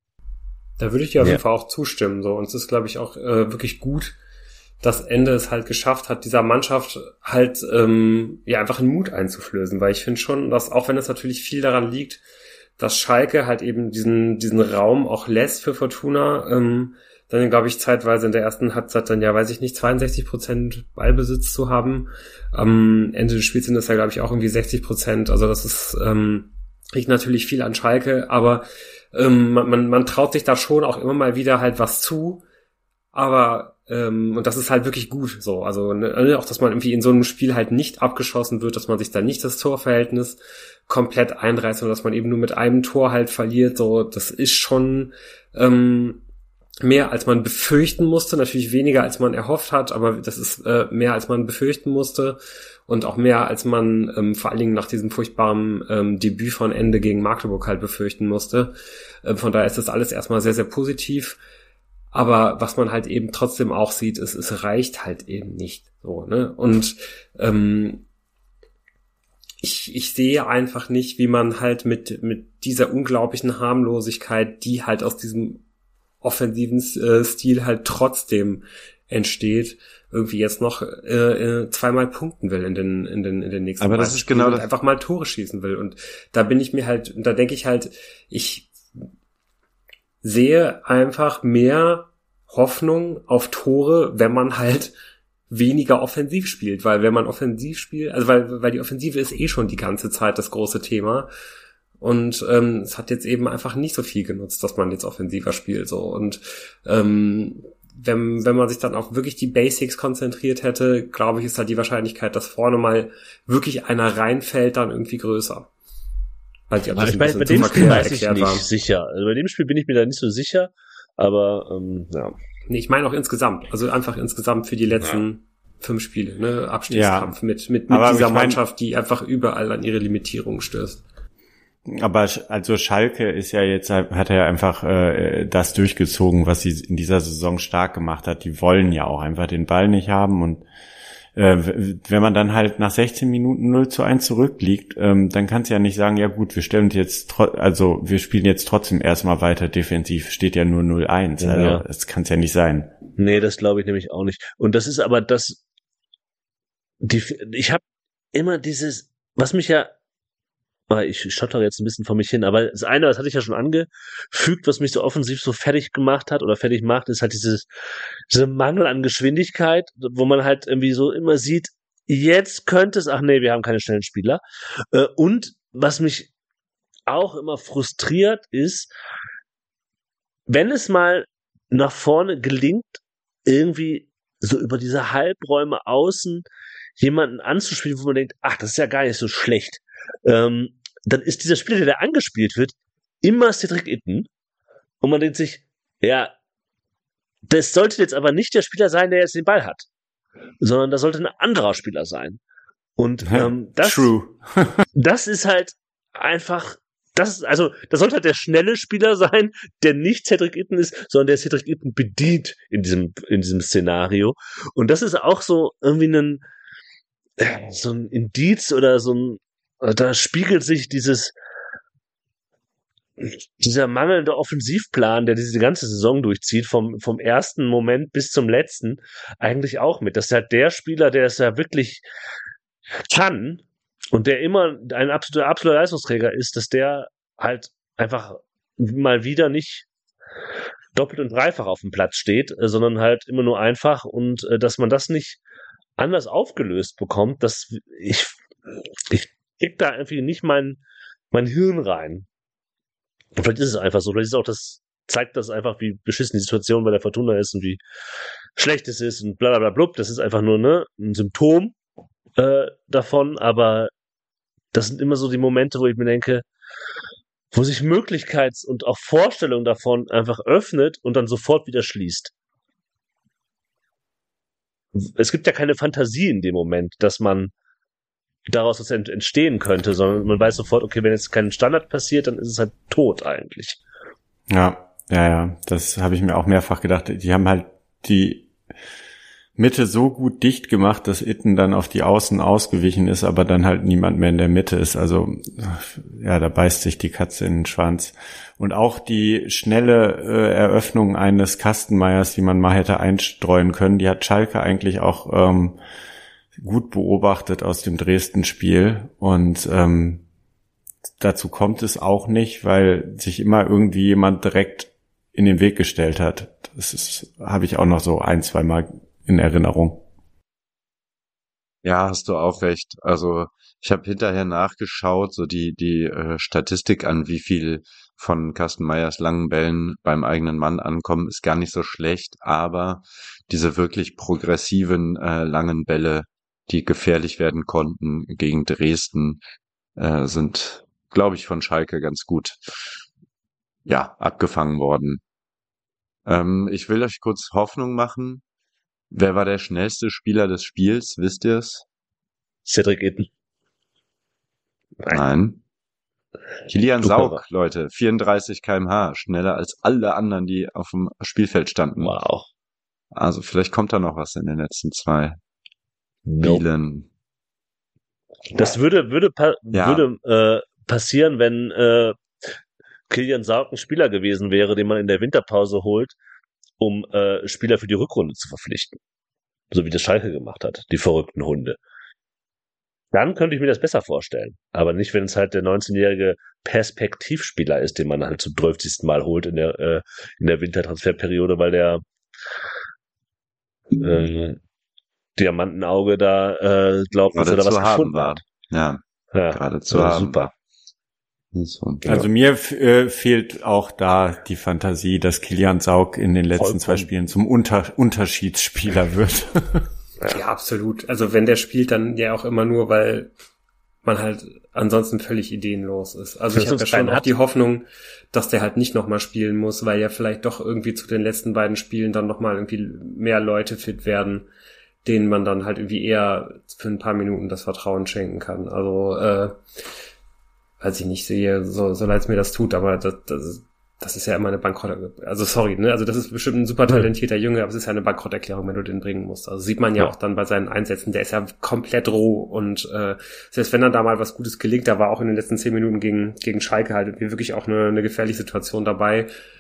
Da würde ich dir auf Ja. jeden Fall auch zustimmen. So. Und es ist, glaube ich, auch äh, wirklich gut, dass Ende es halt geschafft hat, dieser Mannschaft halt ähm, ja einfach einen Mut einzuflößen. Weil ich finde schon, dass, auch wenn es natürlich viel daran liegt, dass Schalke halt eben diesen diesen Raum auch lässt für Fortuna, ähm, dann glaube ich zeitweise in der ersten Halbzeit dann ja, weiß ich nicht, zweiundsechzig Prozent Ballbesitz zu haben. Am Ende des Spiels sind das ja, glaube ich, auch irgendwie sechzig Prozent. Also das ist ähm, liegt natürlich viel an Schalke, aber ähm, man, man, man traut sich da schon auch immer mal wieder halt was zu. Aber ähm, und das ist halt wirklich gut so. Also ne, auch, dass man irgendwie in so einem Spiel halt nicht abgeschossen wird, dass man sich da nicht das Torverhältnis komplett einreißt, sondern dass man eben nur mit einem Tor halt verliert. So, das ist schon ähm, mehr, als man befürchten musste. Natürlich weniger, als man erhofft hat, aber das ist äh, mehr, als man befürchten musste, und auch mehr, als man ähm, vor allen Dingen nach diesem furchtbaren ähm, Debüt von Ende gegen Magdeburg halt befürchten musste. Äh, von daher ist das alles erstmal sehr, sehr positiv. Aber was man halt eben trotzdem auch sieht, ist, es reicht halt eben nicht so, ne? Und ähm, ich, ich sehe einfach nicht, wie man halt mit mit dieser unglaublichen Harmlosigkeit, die halt aus diesem offensiven äh, Stil halt trotzdem entsteht, irgendwie jetzt noch äh, zweimal punkten will in den in den in den nächsten Aber das beiden ist Spielen genau und das- einfach mal Tore schießen will. Und da bin ich mir halt, da denke ich halt, ich sehe einfach mehr Hoffnung auf Tore, wenn man halt weniger offensiv spielt, weil wenn man offensiv spielt, also weil weil die Offensive ist eh schon die ganze Zeit das große Thema, und ähm, es hat jetzt eben einfach nicht so viel genutzt, dass man jetzt offensiver spielt, so. Und ähm, wenn wenn man sich dann auch wirklich die Basics konzentriert hätte, glaube ich, ist halt die Wahrscheinlichkeit, dass vorne mal wirklich einer reinfällt, dann irgendwie größer. Halt, ja, Aber ich meine, bei dem Spiel weiß ich nicht sicher. Also bei dem Spiel bin ich mir da nicht so sicher, aber ähm, ja. Nee, ich meine auch insgesamt. Also einfach insgesamt für die letzten ja. fünf Spiele, ne? Abstiegskampf Ja. mit, mit, mit Aber dieser ich mein, Mannschaft, die einfach überall an ihre Limitierungen stößt. Aber also Schalke ist ja jetzt, hat er ja einfach äh, das durchgezogen, was sie in dieser Saison stark gemacht hat. Die wollen ja auch einfach den Ball nicht haben, und äh, wenn man dann halt nach sechzehn Minuten null zu eins zurückliegt, ähm, dann kannst du ja nicht sagen, ja gut, wir stellen uns jetzt, tro- also wir spielen jetzt trotzdem erstmal weiter defensiv, steht ja nur null eins, Ja. also das kann es ja nicht sein. Nee, das glaube ich nämlich auch nicht. Und das ist aber das, die, ich habe immer dieses, was mich ja, ich stottere jetzt ein bisschen vor mich hin, aber das eine, das hatte ich ja schon angefügt, was mich so offensiv so fertig gemacht hat oder fertig macht, ist halt dieses, dieser Mangel an Geschwindigkeit, wo man halt irgendwie so immer sieht, jetzt könnte es, ach nee, wir haben keine schnellen Spieler. Und was mich auch immer frustriert ist, wenn es mal nach vorne gelingt, irgendwie so über diese Halbräume außen jemanden anzuspielen, wo man denkt, ach, das ist ja gar nicht so schlecht. Ähm, dann ist dieser Spieler, der da angespielt wird, immer Cedric Itten. Und man denkt sich, ja, das sollte jetzt aber nicht der Spieler sein, der jetzt den Ball hat, sondern das sollte ein anderer Spieler sein. Und ähm, das, True. das ist halt einfach, das, also, das sollte halt der schnelle Spieler sein, der nicht Cedric Itten ist, sondern der Cedric Itten bedient in diesem, in diesem Szenario. Und das ist auch so irgendwie ein, so ein Indiz oder so ein, da spiegelt sich dieses, dieser mangelnde Offensivplan, der diese ganze Saison durchzieht, vom, vom ersten Moment bis zum letzten, eigentlich auch mit. Das ist halt der Spieler, der es ja wirklich kann und der immer ein absoluter, absoluter Leistungsträger ist, dass der halt einfach mal wieder nicht doppelt und dreifach auf dem Platz steht, sondern halt immer nur einfach und äh, dass man das nicht anders aufgelöst bekommt, dass ich, ich krieg da irgendwie nicht mein, mein Hirn rein. Und vielleicht ist es einfach so, vielleicht ist auch das, zeigt das einfach, wie beschissen die Situation bei der Fortuna ist und wie schlecht es ist und bla bla bla blub. Das ist einfach nur ne, ein Symptom äh, davon, aber das sind immer so die Momente, wo ich mir denke, wo sich Möglichkeits- und auch Vorstellung davon einfach öffnet und dann sofort wieder schließt. Es gibt ja keine Fantasie in dem Moment, dass man daraus was entstehen könnte, sondern man weiß sofort, okay, wenn jetzt kein Standard passiert, dann ist es halt tot eigentlich. Ja, ja, ja, das habe ich mir auch mehrfach gedacht. Die haben halt die Mitte so gut dicht gemacht, dass Itten dann auf die Außen ausgewichen ist, aber dann halt niemand mehr in der Mitte ist. Also ja, da beißt sich die Katze in den Schwanz. Und auch die schnelle äh, Eröffnung eines Kastenmeiers, die man mal hätte einstreuen können, die hat Schalke eigentlich auch ähm, gut beobachtet aus dem Dresden-Spiel. Und ähm, dazu kommt es auch nicht, weil sich immer irgendwie jemand direkt in den Weg gestellt hat. Das ist, habe ich auch noch so ein, zwei Mal in Erinnerung. Ja, hast du auch recht. Also ich habe hinterher nachgeschaut, so die die äh, Statistik an, wie viel von Carsten Meyers langen Bällen beim eigenen Mann ankommen, ist gar nicht so schlecht, aber diese wirklich progressiven äh, langen Bälle, die gefährlich werden konnten gegen Dresden, äh, sind, glaube ich, von Schalke ganz gut, ja, abgefangen worden. Ähm, ich will euch kurz Hoffnung machen. Wer war der schnellste Spieler des Spiels? Wisst ihr es? Cedric Itten. Nein. Nein. Kilian Super. Saug, Leute, vierunddreißig Kilometer pro Stunde, schneller als alle anderen, die auf dem Spielfeld standen. Wow. Also vielleicht kommt da noch was in den letzten zwei Nope. Spielen. Das würde würde pa- Ja. würde äh, passieren, wenn äh, Kilian Saug ein Spieler gewesen wäre, den man in der Winterpause holt, um äh, Spieler für die Rückrunde zu verpflichten. So wie das Schalke gemacht hat, die verrückten Hunde. Dann könnte ich mir das besser vorstellen. Aber nicht, wenn es halt der neunzehnjährige Perspektivspieler ist, den man halt zum zwölfzigsten Mal holt in der äh, in der Wintertransferperiode, weil der äh, Diamantenauge da äh, glaubt, dass er Gerade da was zu haben gefunden war. hat. Ja, Ja, gerade zu ja, haben. super. So. Also mir f- äh, fehlt auch da die Fantasie, dass Kilian Saug in den letzten Vollkommen. zwei Spielen zum Unter- Unterschiedsspieler wird. Ja, absolut. Also wenn der spielt, dann ja auch immer nur, weil man halt ansonsten völlig ideenlos ist. Also Dass ich habe uns ja schon keinen auch hat. die Hoffnung, dass der halt nicht nochmal spielen muss, weil ja vielleicht doch irgendwie zu den letzten beiden Spielen dann nochmal irgendwie mehr Leute fit werden, denen man dann halt irgendwie eher für ein paar Minuten das Vertrauen schenken kann. Also, äh, weiß ich nicht, sehe, so, so leid es mir das tut, aber das, das, das ist ja immer eine Bankrott, also sorry, ne, also das ist bestimmt ein super talentierter Junge, aber es ist ja eine Bankrotterklärung, wenn du den bringen musst. Also sieht man ja, Ja. auch dann bei seinen Einsätzen, der ist ja komplett roh und äh, selbst wenn dann da mal was Gutes gelingt, da war auch in den letzten zehn Minuten gegen gegen Schalke halt wirklich auch eine, eine gefährliche Situation dabei.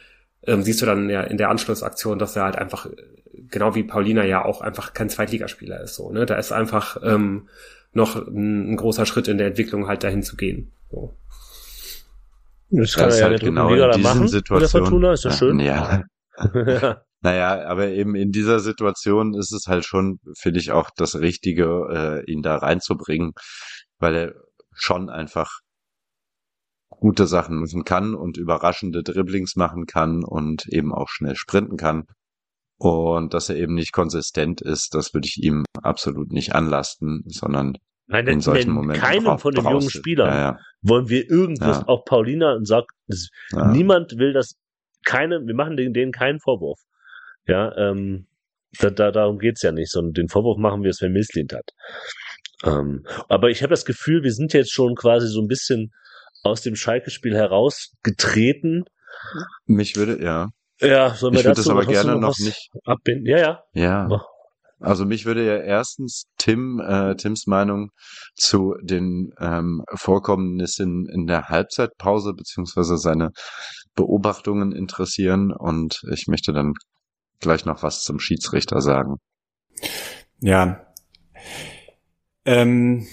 ähm, siehst du dann ja in der Anschlussaktion, dass er halt einfach, genau wie Paulina ja auch einfach kein Zweitligaspieler ist, so, ne? Da ist einfach ähm, noch ein, ein großer Schritt in der Entwicklung halt dahin zu gehen. So. Das kann Das er ja halt in der genau dritten Liga in da diesen machen, mit der Situationen. Fortuna, ist ja Ja, schön. ja. Ja. Naja, aber eben in dieser Situation ist es halt schon, finde ich, auch das Richtige, äh, ihn da reinzubringen, weil er schon einfach gute Sachen machen kann und überraschende Dribblings machen kann und eben auch schnell sprinten kann. Und dass er eben nicht konsistent ist, das würde ich ihm absolut nicht anlasten, sondern Nein, in solchen in Momenten keinem brauch- von den brauchst jungen du- Spielern Ja, ja, wollen wir irgendwas, Ja. auch Paulina, und sagt, das, ja. niemand will das, keine, wir machen denen, denen keinen Vorwurf. Ja, ähm, da, da, darum geht's ja nicht, sondern den Vorwurf machen wir, Sven Mislint hat. Ähm, aber ich habe das Gefühl, wir sind jetzt schon quasi so ein bisschen aus dem Schalke-Spiel herausgetreten. Mich würde, ja. Ja, sollen wir Ich würde dazu das aber hast du gerne noch was nicht. abbinden? Ja, ja. Ja. Mach. Also mich würde ja erstens Tim, äh, Tims Meinung zu den ähm, Vorkommnissen in der Halbzeitpause beziehungsweise seine Beobachtungen interessieren und ich möchte dann gleich noch was zum Schiedsrichter sagen. Ja. Ähm,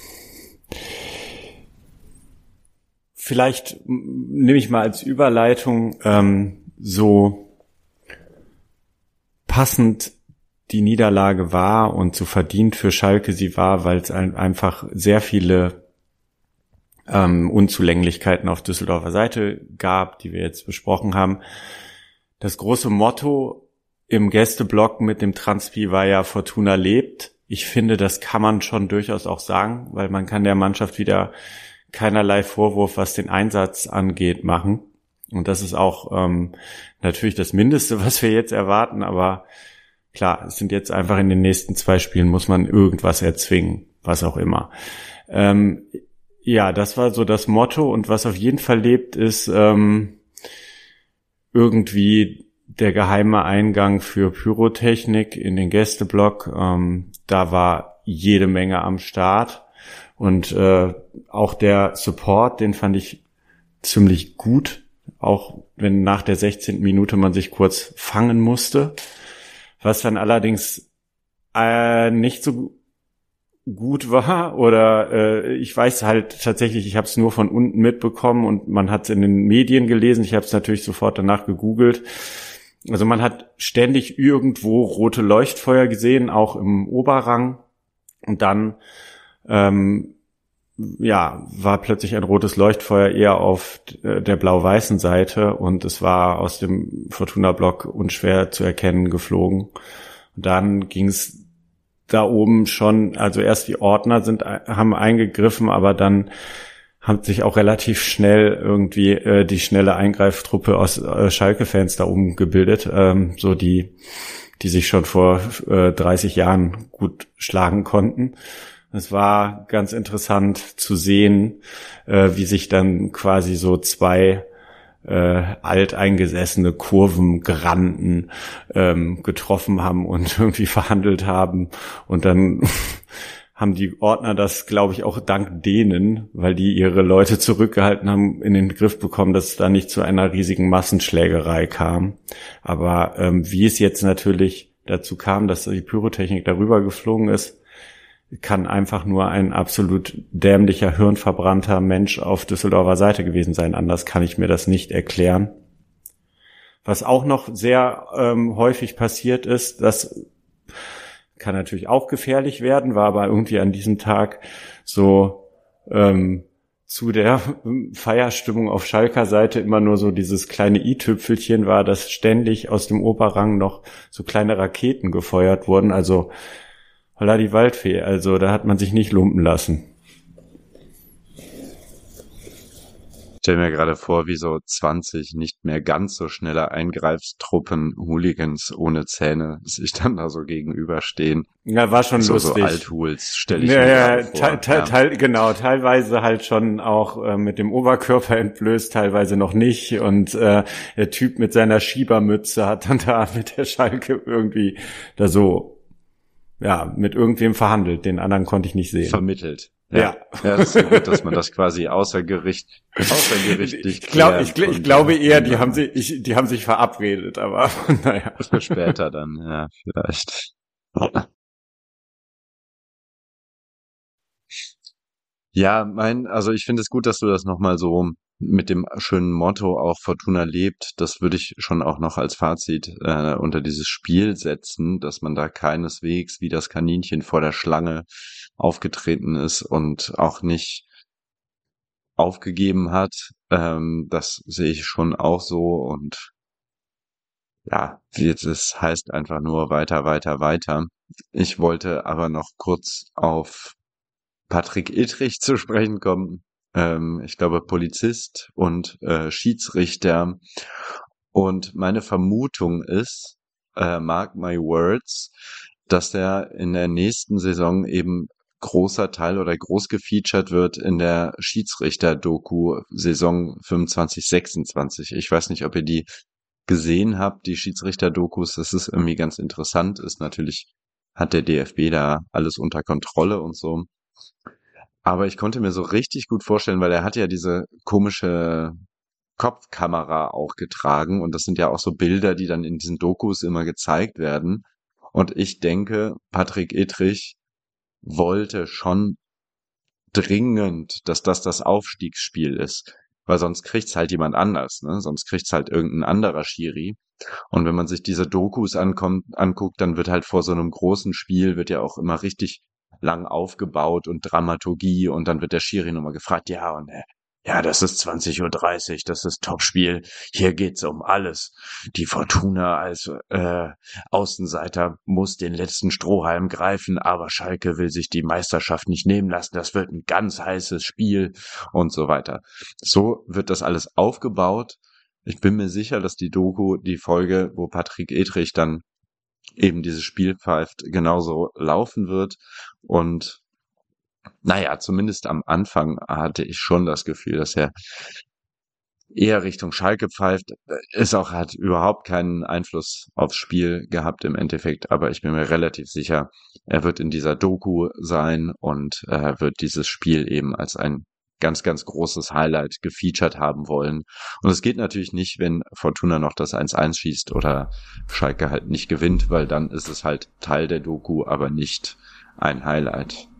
vielleicht m- nehme ich mal als Überleitung ähm, so passend die Niederlage war und so verdient für Schalke sie war, weil es ein, einfach sehr viele ähm, Unzulänglichkeiten auf Düsseldorfer Seite gab, die wir jetzt besprochen haben. Das große Motto im Gästeblock mit dem Transpi war ja Fortuna lebt. Ich finde, das kann man schon durchaus auch sagen, weil man kann der Mannschaft wieder keinerlei Vorwurf, was den Einsatz angeht, machen. Und das ist auch ähm, natürlich das Mindeste, was wir jetzt erwarten, aber klar, es sind jetzt einfach in den nächsten zwei Spielen, muss man irgendwas erzwingen, was auch immer. Ähm, ja, das war so das Motto und was auf jeden Fall lebt, ist ähm, irgendwie der geheime Eingang für Pyrotechnik in den Gästeblock. Ähm, da war jede Menge am Start und äh, auch der Support, den fand ich ziemlich gut, auch wenn nach der sechzehnten Minute man sich kurz fangen musste. Was dann allerdings äh, nicht so gut war oder äh, ich weiß halt tatsächlich, ich habe es nur von unten mitbekommen und man hat es in den Medien gelesen, ich habe es natürlich sofort danach gegoogelt. Also man hat ständig irgendwo rote Leuchtfeuer gesehen, auch im Oberrang und dann ähm, ja, war plötzlich ein rotes Leuchtfeuer eher auf der blau-weißen Seite und es war aus dem Fortuna-Block unschwer zu erkennen geflogen. Und dann ging es da oben schon, also erst die Ordner sind, haben eingegriffen, aber dann hat sich auch relativ schnell irgendwie äh, die schnelle Eingreiftruppe aus äh, Schalke-Fans da oben gebildet, ähm, so die, die sich schon vor äh, dreißig Jahren gut schlagen konnten. Es war ganz interessant zu sehen, äh, wie sich dann quasi so zwei äh, alteingesessene Kurvengranden ähm, getroffen haben und irgendwie verhandelt haben. Und dann haben die Ordner das, glaube ich, auch dank denen, weil die ihre Leute zurückgehalten haben, in den Griff bekommen, dass es da nicht zu einer riesigen Massenschlägerei kam. Aber ähm, wie es jetzt natürlich dazu kam, dass die Pyrotechnik darüber geflogen ist, kann einfach nur ein absolut dämlicher, hirnverbrannter Mensch auf Düsseldorfer Seite gewesen sein. Anders kann ich mir das nicht erklären. Was auch noch sehr ähm, häufig passiert ist, das kann natürlich auch gefährlich werden, war aber irgendwie an diesem Tag so ähm, zu der Feierstimmung auf Schalker Seite immer nur so dieses kleine i-Tüpfelchen war, dass ständig aus dem Oberrang noch so kleine Raketen gefeuert wurden. Also holla die Waldfee, also da hat man sich nicht lumpen lassen. Ich stelle mir gerade vor, wie so zwanzig nicht mehr ganz so schnelle Eingreifstruppen, Hooligans ohne Zähne, sich dann da so gegenüberstehen. Ja, war schon so, lustig. So Althuls stelle ich ja, mir ja, gerade vor. te- te- ja. Teil, genau, teilweise halt schon auch äh, mit dem Oberkörper entblößt, teilweise noch nicht. Und äh, der Typ mit seiner Schiebermütze hat dann da mit der Schalke irgendwie da so, ja, mit irgendwem verhandelt. Den anderen konnte ich nicht sehen. Vermittelt. Ja, Ja. ja, das ist so gut, dass man das quasi außergericht, außergerichtlich Ich, glaub, klären ich, gl- ich konnte. glaube eher, die haben sich, ich, die haben sich verabredet, aber naja. Für später dann, ja, vielleicht. Ja, mein, also ich finde es gut, dass du das nochmal so mit dem schönen Motto auch Fortuna lebt. Das würde ich schon auch noch als Fazit äh, unter dieses Spiel setzen, dass man da keineswegs wie das Kaninchen vor der Schlange aufgetreten ist und auch nicht aufgegeben hat. Ähm, das sehe ich schon auch so und ja, jetzt es heißt einfach nur weiter, weiter, weiter. Ich wollte aber noch kurz auf Patrick Ittrich zu sprechen kommen. Ähm, ich glaube Polizist und äh, Schiedsrichter. Und meine Vermutung ist, äh, mark my words, dass der in der nächsten Saison eben großer Teil oder groß gefeatured wird in der Schiedsrichter-Doku Saison fünfundzwanzig sechsundzwanzig. Ich weiß nicht, ob ihr die gesehen habt, die Schiedsrichter-Dokus. Das ist irgendwie ganz interessant. Ist natürlich, hat der D F B da alles unter Kontrolle und so. Aber ich konnte mir so richtig gut vorstellen, weil er hat ja diese komische Kopfkamera auch getragen und das sind ja auch so Bilder, die dann in diesen Dokus immer gezeigt werden. Und ich denke, Patrick Ittrich wollte schon dringend, dass das das Aufstiegsspiel ist, weil sonst kriegt's halt jemand anders, ne? Sonst kriegt's halt irgendein anderer Schiri. Und wenn man sich diese Dokus ankommt, anguckt, dann wird halt vor so einem großen Spiel wird ja auch immer richtig lang aufgebaut und Dramaturgie und dann wird der Schiri nochmal gefragt, ja und äh, ja, das ist zwanzig Uhr dreißig, das ist Topspiel, hier geht's um alles. Die Fortuna als äh, Außenseiter muss den letzten Strohhalm greifen, aber Schalke will sich die Meisterschaft nicht nehmen lassen, das wird ein ganz heißes Spiel und so weiter. So wird das alles aufgebaut. Ich bin mir sicher, dass die Doku, die Folge, wo Patrick Ittrich dann eben dieses Spiel pfeift, genauso laufen wird. Und naja, zumindest am Anfang hatte ich schon das Gefühl, dass er eher Richtung Schalke pfeift. Ist auch, hat überhaupt keinen Einfluss aufs Spiel gehabt im Endeffekt, aber ich bin mir relativ sicher, er wird in dieser Doku sein und er wird dieses Spiel eben als ein ganz, ganz großes Highlight gefeatured haben wollen. Und es geht natürlich nicht, wenn Fortuna noch das eins eins schießt oder Schalke halt nicht gewinnt, weil dann ist es halt Teil der Doku, aber nicht ein Highlight.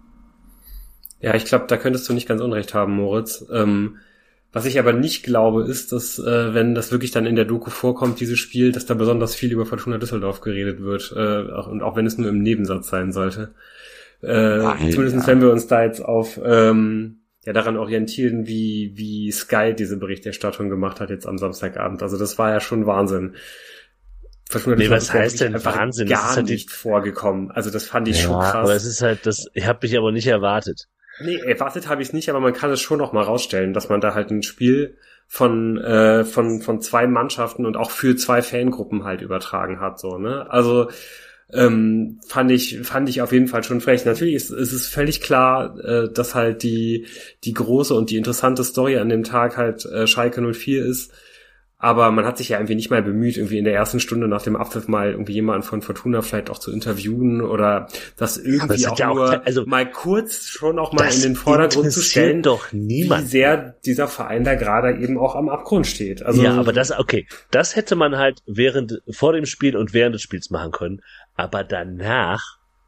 Ja, ich glaube, da könntest du nicht ganz unrecht haben, Moritz. Ähm, was ich aber nicht glaube, ist, dass, äh, wenn das wirklich dann in der Doku vorkommt, dieses Spiel, dass da besonders viel über Fortuna Düsseldorf geredet wird. Äh, auch, und auch wenn es nur im Nebensatz sein sollte. Äh, Nein, zumindest ja. wenn wir uns da jetzt auf ähm, ja daran orientieren, wie wie Sky diese Berichterstattung gemacht hat jetzt am Samstagabend. Also das war ja schon Wahnsinn. Fortuna Nee, Düsseldorf was ist ja heißt wirklich denn einfach Wahnsinn? Das Gar ist halt die- nicht vorgekommen. Also das fand ich ja, schon krass. aber es ist halt das, ich habe mich aber nicht erwartet. Nee, erwartet habe ich es nicht, aber man kann es schon noch mal rausstellen, dass man da halt ein Spiel von äh, von von zwei Mannschaften und auch für zwei Fangruppen halt übertragen hat, so, ne? Also ähm, fand ich fand ich auf jeden Fall schon frech. Natürlich ist, ist es völlig klar, äh, dass halt die die große und die interessante Story an dem Tag halt äh, Schalke null vier ist. Aber man hat sich ja irgendwie nicht mal bemüht, irgendwie in der ersten Stunde nach dem Abpfiff mal irgendwie jemanden von Fortuna vielleicht auch zu interviewen oder das Aber es irgendwie sind auch ja auch nur ke- also, mal kurz schon auch mal das in den Vordergrund zu interessiert stellen, doch wie niemand. sehr dieser Verein da gerade eben auch am Abgrund steht. Also ja, aber das, okay, das hätte man halt während, vor dem Spiel und während des Spiels machen können. Aber danach,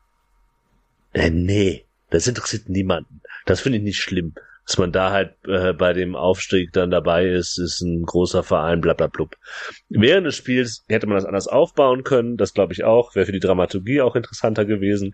äh, nee, das interessiert niemanden. Das finde ich nicht schlimm. Dass man da halt äh, bei dem Aufstieg dann dabei ist, ist ein großer Verein, bla bla blub. Während des Spiels hätte man das anders aufbauen können, das glaube ich auch, wäre für die Dramaturgie auch interessanter gewesen.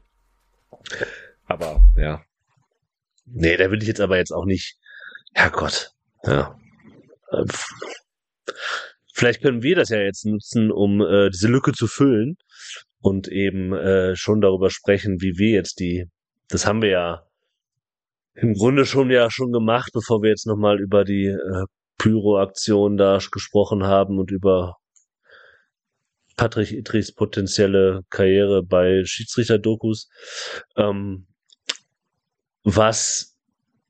Aber, ja. Nee, da will ich jetzt aber jetzt auch nicht, Herrgott, ja. Äh, Vielleicht können wir das ja jetzt nutzen, um äh, diese Lücke zu füllen und eben äh, schon darüber sprechen, wie wir jetzt die, das haben wir ja im Grunde schon ja schon gemacht, bevor wir jetzt nochmal über die äh, Pyro-Aktion da gesprochen haben und über Patrick Ittrichs potenzielle Karriere bei Schiedsrichter-Dokus. Ähm, was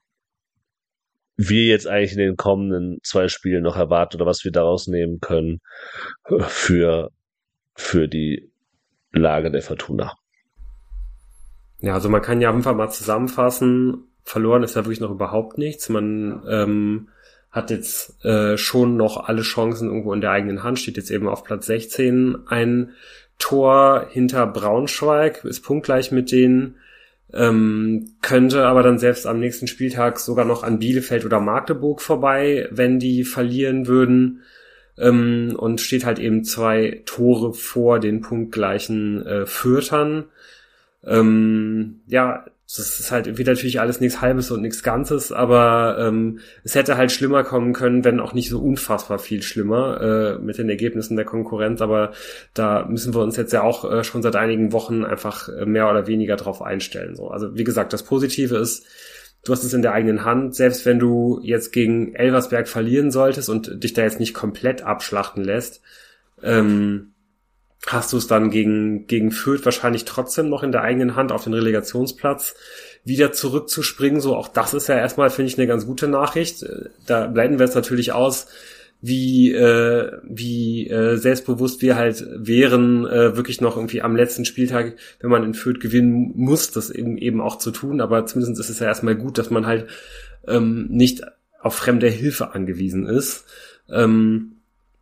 wir jetzt eigentlich in den kommenden zwei Spielen noch erwarten oder was wir daraus nehmen können äh, für, für die Lage der Fortuna. ja, also man kann ja einfach mal zusammenfassen, verloren ist ja wirklich noch überhaupt nichts. Man ähm, hat jetzt äh, schon noch alle Chancen irgendwo in der eigenen Hand, steht jetzt eben auf Platz sechzehn. Ein Tor hinter Braunschweig, ist punktgleich mit denen, ähm, könnte aber dann selbst am nächsten Spieltag sogar noch an Bielefeld oder Magdeburg vorbei, wenn die verlieren würden, ähm, und steht halt eben zwei Tore vor den punktgleichen äh, Fürthern. Ähm, ja, das ist halt wieder natürlich alles nichts Halbes und nichts Ganzes, aber ähm, es hätte halt schlimmer kommen können, wenn auch nicht so unfassbar viel schlimmer äh, mit den Ergebnissen der Konkurrenz, aber da müssen wir uns jetzt ja auch äh, schon seit einigen Wochen einfach äh, mehr oder weniger drauf einstellen. So. Also wie gesagt, das Positive ist, du hast es in der eigenen Hand, selbst wenn du jetzt gegen Elversberg verlieren solltest und dich da jetzt nicht komplett abschlachten lässt, ähm, hast du es dann gegen gegen Fürth wahrscheinlich trotzdem noch in der eigenen Hand auf den Relegationsplatz wieder zurückzuspringen. So, auch das ist ja erstmal, finde ich, eine ganz gute Nachricht. Da blenden wir jetzt natürlich aus, wie äh, wie äh, selbstbewusst wir halt wären, äh, wirklich noch irgendwie am letzten Spieltag, wenn man in Fürth gewinnen muss, das eben eben auch zu tun. Aber zumindest ist es ja erstmal gut, dass man halt ähm, nicht auf fremde Hilfe angewiesen ist. Ähm,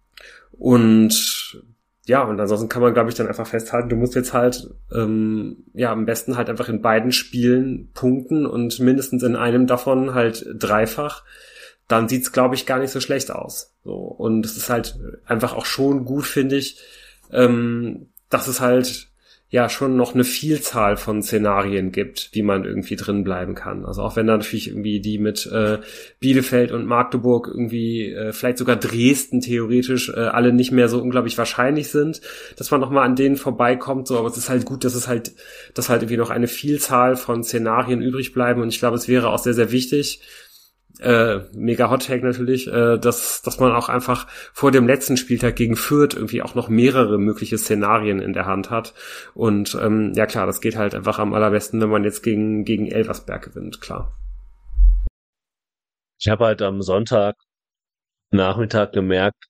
und ja, und ansonsten kann man, glaube ich, dann einfach festhalten, du musst jetzt halt, ähm, ja, am besten halt einfach in beiden Spielen punkten und mindestens in einem davon halt dreifach. Dann sieht's, glaube ich, gar nicht so schlecht aus. So, und es ist halt einfach auch schon gut, finde ich, ähm, dass es halt ja schon noch eine Vielzahl von Szenarien gibt, wie man irgendwie drin bleiben kann. Also auch wenn da natürlich irgendwie die mit äh, Bielefeld und Magdeburg irgendwie, äh, vielleicht sogar Dresden theoretisch, äh, alle nicht mehr so unglaublich wahrscheinlich sind, dass man nochmal an denen vorbeikommt. So, aber es ist halt gut, dass es halt, dass halt irgendwie noch eine Vielzahl von Szenarien übrig bleiben. Und ich glaube, es wäre auch sehr, sehr wichtig, Äh, mega Hot Take natürlich, äh, dass dass man auch einfach vor dem letzten Spieltag gegen Fürth irgendwie auch noch mehrere mögliche Szenarien in der Hand hat. Und ähm, ja klar, das geht halt einfach am allerbesten, wenn man jetzt gegen gegen Elversberg gewinnt, klar. Ich habe halt am Sonntag Nachmittag gemerkt,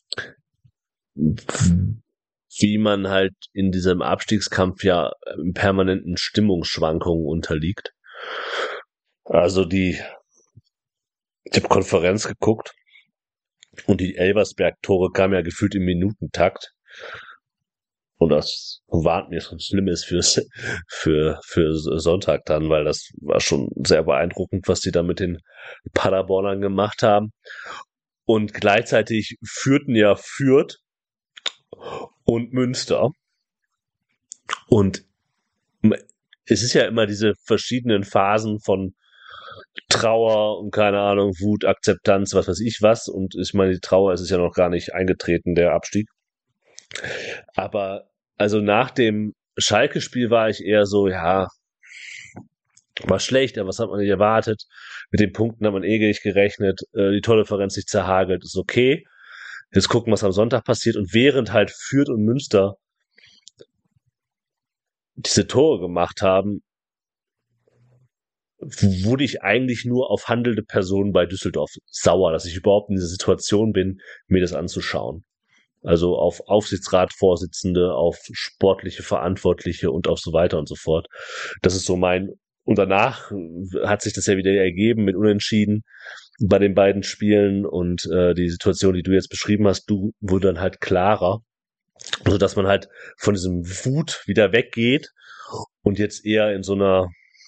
wie man halt in diesem Abstiegskampf ja in permanenten Stimmungsschwankungen unterliegt. Also die Ich habe Konferenz geguckt und die Elversberg-Tore kamen ja gefühlt im Minutentakt. Und das warnt mir schon Schlimmes fürs, für, für Sonntag dann, weil das war schon sehr beeindruckend, was die da mit den Paderbornern gemacht haben. Und gleichzeitig führten ja Fürth und Münster. Und es ist ja immer diese verschiedenen Phasen von Trauer und keine Ahnung, Wut, Akzeptanz, was weiß ich was. Und ich meine, die Trauer ist es ja noch gar nicht eingetreten, der Abstieg. Aber also nach dem Schalke-Spiel war ich eher so, ja, war schlecht, aber was hat man nicht erwartet? Mit den Punkten hat man eh nicht gerechnet. Äh, die Tordifferenz sich zerhagelt, ist okay. Jetzt gucken, was am Sonntag passiert. Und während halt Fürth und Münster diese Tore gemacht haben, wurde ich eigentlich nur auf handelnde Personen bei Düsseldorf sauer, dass ich überhaupt in dieser Situation bin, mir das anzuschauen. Also auf Aufsichtsratvorsitzende, auf sportliche Verantwortliche und auf so weiter und so fort. Das ist so mein, und danach hat sich das ja wieder ergeben mit Unentschieden bei den beiden Spielen und äh, die Situation, die du jetzt beschrieben hast, du wurde dann halt klarer, also dass man halt von diesem Wut wieder weggeht und jetzt eher in so einer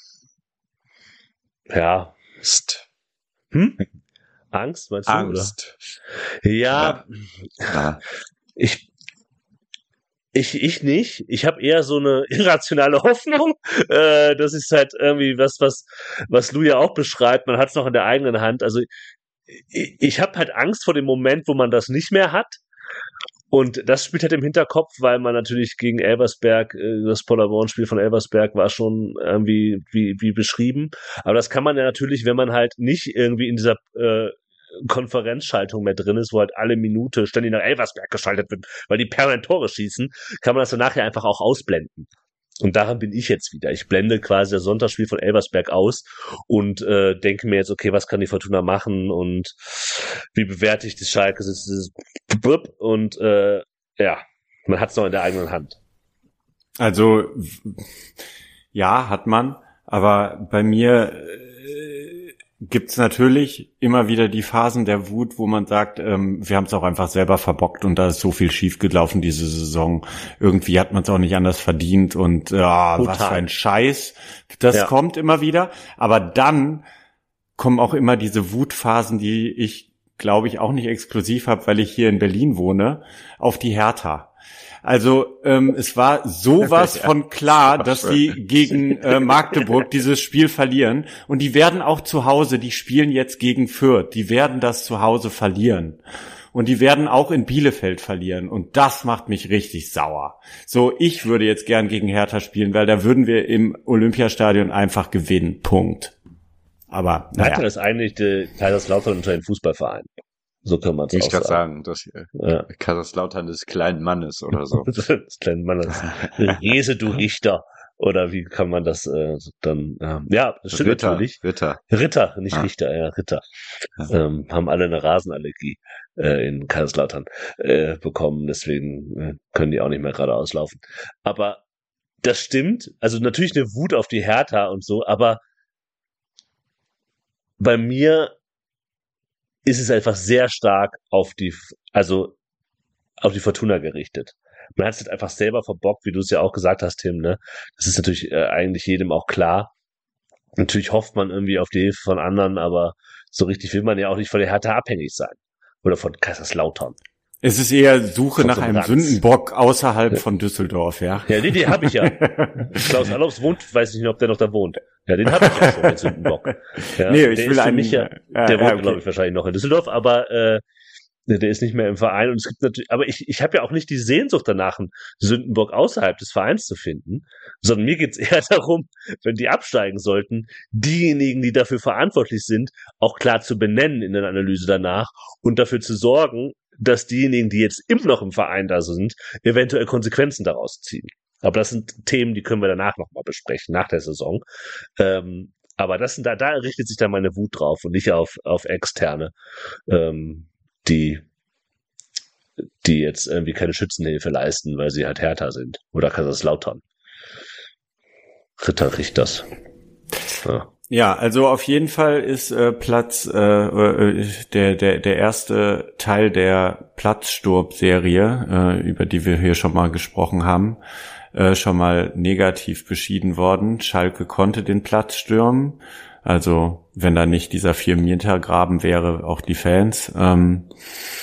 Ja. Angst. Hm? Angst, meinst du? Angst. Oder? Ja, ja. ich, ich, ich nicht. Ich habe eher so eine irrationale Hoffnung. Äh, das ist halt irgendwie was, was, was Lou ja auch beschreibt. Man hat es noch in der eigenen Hand. Also ich, ich habe halt Angst vor dem Moment, wo man das nicht mehr hat. Und das spielt halt im Hinterkopf, weil man natürlich gegen Elversberg, das Paderborn-Spiel von Elversberg war schon irgendwie wie, wie beschrieben. Aber das kann man ja natürlich, wenn man halt nicht irgendwie in dieser äh, Konferenzschaltung mehr drin ist, wo halt alle Minute ständig nach Elversberg geschaltet wird, weil die permanent Tore schießen, kann man das dann nachher einfach auch ausblenden. Und daran bin ich jetzt wieder. Ich blende quasi das Sonntagsspiel von Elversberg aus und äh, denke mir jetzt, okay, was kann die Fortuna machen und wie bewerte ich die Schalke? Und äh, ja, man hat es noch in der eigenen Hand. Also ja, hat man. Aber bei mir äh, gibt's natürlich immer wieder die Phasen der Wut, wo man sagt, ähm, wir haben es auch einfach selber verbockt und da ist so viel schiefgelaufen diese Saison. Irgendwie hat man es auch nicht anders verdient und äh, was für ein Scheiß. Das ja. kommt immer wieder. Aber dann kommen auch immer diese Wutphasen, die ich, glaube ich, auch nicht exklusiv habe, weil ich hier in Berlin wohne, auf die Hertha. Also ähm, es war sowas ja, von klar, dass sie gegen äh, Magdeburg dieses Spiel verlieren. Und die werden auch zu Hause, die spielen jetzt gegen Fürth, die werden das zu Hause verlieren. Und die werden auch in Bielefeld verlieren. Und das macht mich richtig sauer. So, ich würde jetzt gern gegen Hertha spielen, weil da würden wir im Olympiastadion einfach gewinnen. Punkt. Aber naja. Hertha ist eigentlich der Kaiserslautern unter den Fußballverein. So kann man es auch sagen. Ich kann sagen, dass ja. Kaiserslautern des kleinen Mannes oder so. des kleinen Mannes. Rese, du Richter. Oder wie kann man das äh, dann, ähm, ja, das stimmt Ritter, natürlich. Ritter. Ritter, nicht ah. Richter, ja, Ritter. Ja. Ähm, haben alle eine Rasenallergie äh, in Kaiserslautern äh, bekommen, deswegen äh, können die auch nicht mehr geradeaus laufen. Aber das stimmt, also natürlich eine Wut auf die Hertha und so, aber bei mir ist es einfach sehr stark auf die, also auf die Fortuna gerichtet. Man hat es halt einfach selber verbockt, wie du es ja auch gesagt hast, Tim, ne? Das ist natürlich äh, eigentlich jedem auch klar. Natürlich hofft man irgendwie auf die Hilfe von anderen, aber so richtig will man ja auch nicht von der Hertha abhängig sein. Oder von Kaiserslautern. Es ist eher Suche von nach so einem Ranz. Sündenbock außerhalb ja. von Düsseldorf, ja. Ja, den, den habe ich ja. Klaus Allofs wohnt, weiß ich nicht, ob der noch da wohnt. Ja, den habe ich ja schon, den Sündenbock. Ja, nee, ich der will ist für einen, mich ja, ja, der ja, wohnt, okay. glaube ich, wahrscheinlich noch in Düsseldorf, aber äh, der ist nicht mehr im Verein und es gibt natürlich, aber ich, ich habe ja auch nicht die Sehnsucht danach, einen Sündenbock außerhalb des Vereins zu finden, sondern mir geht's eher darum, wenn die absteigen sollten, diejenigen, die dafür verantwortlich sind, auch klar zu benennen in der Analyse danach und dafür zu sorgen, dass diejenigen, die jetzt immer noch im Verein da sind, eventuell Konsequenzen daraus ziehen. Aber das sind Themen, die können wir danach nochmal besprechen, nach der Saison. Ähm, aber das sind, da, da richtet sich dann meine Wut drauf und nicht auf, auf Externe, ähm, die, die jetzt irgendwie keine Schützenhilfe leisten, weil sie halt Hertha sind. Oder Kaiserslautern. Ritter Richters. Ja. Ja, also auf jeden Fall ist äh, Platz äh, äh, der der der erste Teil der Platzsturm-Serie, äh, über die wir hier schon mal gesprochen haben, äh, schon mal negativ beschieden worden. Schalke konnte den Platz stürmen, also wenn da nicht dieser vier Meter Graben wäre, auch die Fans. Ähm,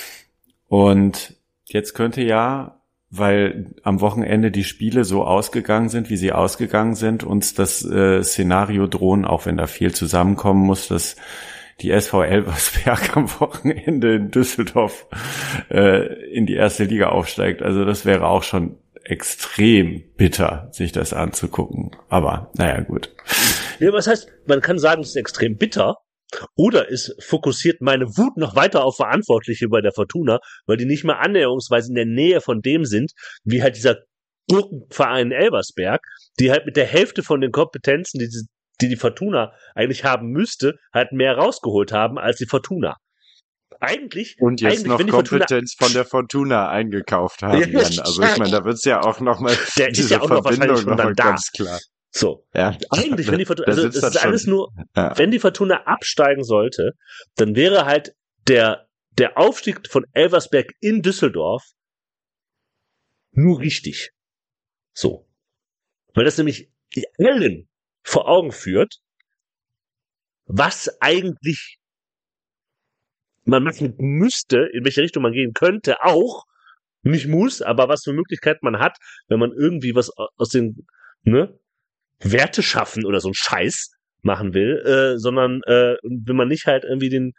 und jetzt könnte ja, weil am Wochenende die Spiele so ausgegangen sind, wie sie ausgegangen sind, uns das äh, Szenario drohen, auch wenn da viel zusammenkommen muss, dass die S V Elversberg am Wochenende in Düsseldorf äh, in die erste Liga aufsteigt. Also das wäre auch schon extrem bitter, sich das anzugucken. Aber naja, gut. Ja, was heißt, man kann sagen, es ist extrem bitter, oder es fokussiert meine Wut noch weiter auf Verantwortliche bei der Fortuna, weil die nicht mal annäherungsweise in der Nähe von dem sind, wie halt dieser Gurkenverein Elversberg, die halt mit der Hälfte von den Kompetenzen, die die, die Fortuna eigentlich haben müsste, halt mehr rausgeholt haben als die Fortuna. Eigentlich. Und jetzt eigentlich, noch wenn die Kompetenz Fortuna, von der Fortuna eingekauft haben. Ja, also ich meine, da wird's ja auch nochmal der diese ist ja auch noch Verbindung wahrscheinlich schon noch dann da. ganz klar. So. Ja. Eigentlich, wenn die Fortuna, also es ist schon, alles nur, ja. wenn die Fortuna absteigen sollte, dann wäre halt der, der Aufstieg von Elversberg in Düsseldorf nur richtig. So. Weil das nämlich allen vor Augen führt, was eigentlich man machen müsste, in welche Richtung man gehen könnte, auch, nicht muss, aber was für Möglichkeiten man hat, wenn man irgendwie was aus den, ne, Werte schaffen oder so ein Scheiß machen will, äh, sondern äh, wenn man nicht halt irgendwie den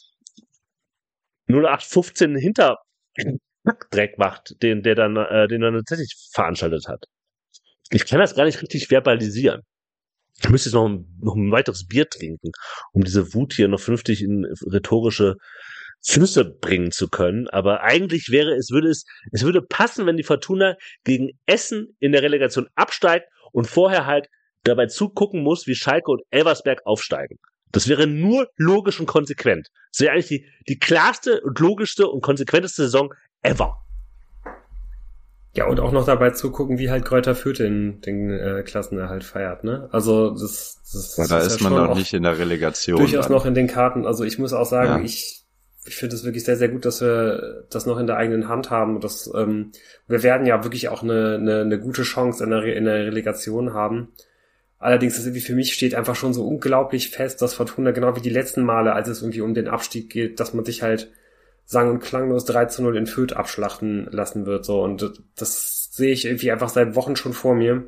null acht fünfzehn Hinterdreck macht, den der dann, äh, den er tatsächlich veranstaltet hat. Ich kann das gar nicht richtig verbalisieren. Ich müsste jetzt noch ein, noch ein weiteres Bier trinken, um diese Wut hier noch vernünftig in rhetorische Flüsse bringen zu können. Aber eigentlich wäre es, würde es, es würde passen, wenn die Fortuna gegen Essen in der Relegation absteigt und vorher halt dabei zugucken muss, wie Schalke und Elversberg aufsteigen. Das wäre nur logisch und konsequent. Das wäre eigentlich die, die klarste und logischste und konsequenteste Saison ever. Ja, und auch noch dabei zugucken, wie halt Greuther Fürth den, den äh, Klassenerhalt feiert, ne? Also das, das, Weil da das ist ja man schon noch auch nicht in der Relegation. durchaus dann. noch in den Karten. Also ich muss auch sagen, Ja. ich, ich finde es wirklich sehr, sehr gut, dass wir das noch in der eigenen Hand haben. Und das, ähm, wir werden ja wirklich auch eine, eine, eine gute Chance in der, Re- in der Relegation haben. Allerdings ist irgendwie für mich steht einfach schon so unglaublich fest, dass Fortuna genau wie die letzten Male, als es irgendwie um den Abstieg geht, dass man sich halt sang- und klanglos drei zu null in Fürth abschlachten lassen wird, so. Und das sehe ich irgendwie einfach seit Wochen schon vor mir.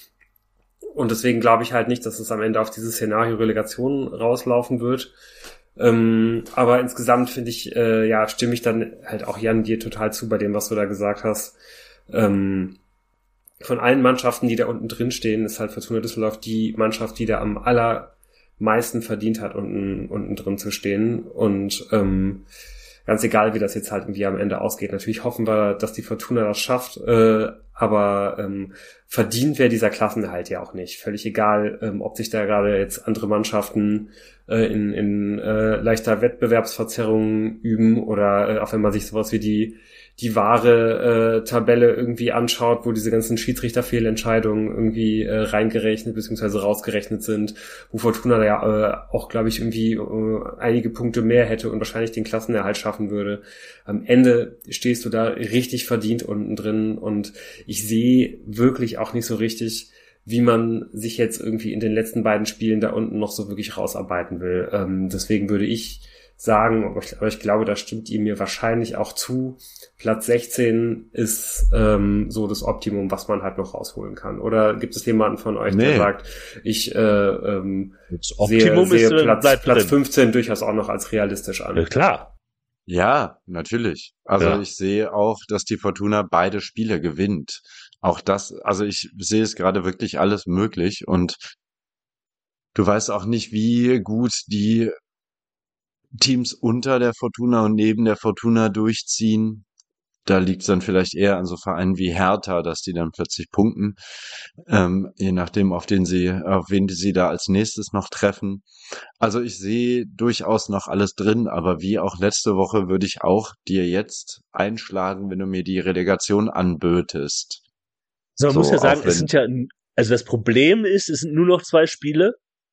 Und deswegen glaube ich halt nicht, dass es am Ende auf dieses Szenario Relegation rauslaufen wird. Ähm, aber insgesamt finde ich, äh, ja, stimme ich dann halt auch Jan dir total zu bei dem, was du da gesagt hast. Ähm, von allen Mannschaften, die da unten drin stehen, ist halt Fortuna Düsseldorf die Mannschaft, die da am allermeisten verdient hat, unten, unten drin zu stehen. Und ähm, ganz egal, wie das jetzt halt irgendwie am Ende ausgeht. Natürlich hoffen wir, dass die Fortuna das schafft, äh, aber ähm, verdient wäre dieser Klassenerhalt ja auch nicht. Völlig egal, ähm, ob sich da gerade jetzt andere Mannschaften äh, in, in äh, leichter Wettbewerbsverzerrung üben oder äh, auch wenn man sich sowas wie die die wahre äh, Tabelle irgendwie anschaut, wo diese ganzen Schiedsrichterfehlentscheidungen irgendwie äh, reingerechnet bzw. rausgerechnet sind, wo Fortuna da ja äh, auch, glaube ich, irgendwie äh, einige Punkte mehr hätte und wahrscheinlich den Klassenerhalt schaffen würde. Am Ende stehst du da richtig verdient unten drin und ich sehe wirklich auch nicht so richtig, wie man sich jetzt irgendwie in den letzten beiden Spielen da unten noch so wirklich rausarbeiten will. Ähm, deswegen würde ich sagen, aber ich, aber ich glaube, da stimmt ihr mir wahrscheinlich auch zu. Platz sechzehn ist ähm, so das Optimum, was man halt noch rausholen kann. Oder gibt es jemanden von euch, Nee. der sagt, ich äh, ähm, Das Optimum sehe, ist, sehe äh, Platz, bleibt Platz drin. fünfzehn durchaus auch noch als realistisch an? Ja, klar. Ja, natürlich. Also Ja. ich sehe auch, dass die Fortuna beide Spiele gewinnt. Auch das, also ich sehe es gerade wirklich alles möglich und du weißt auch nicht, wie gut die Teams unter der Fortuna und neben der Fortuna durchziehen. Da liegt es dann vielleicht eher an so Vereinen wie Hertha, dass die dann plötzlich punkten, ähm, je nachdem, auf den sie, auf wen sie da als nächstes noch treffen. Also ich sehe durchaus noch alles drin, aber wie auch letzte Woche würde ich auch dir jetzt einschlagen, wenn du mir die Relegation anbötest. Also man So, muss ja sagen, auch es wenn- sind ja, also das Problem ist, es sind nur noch zwei Spiele.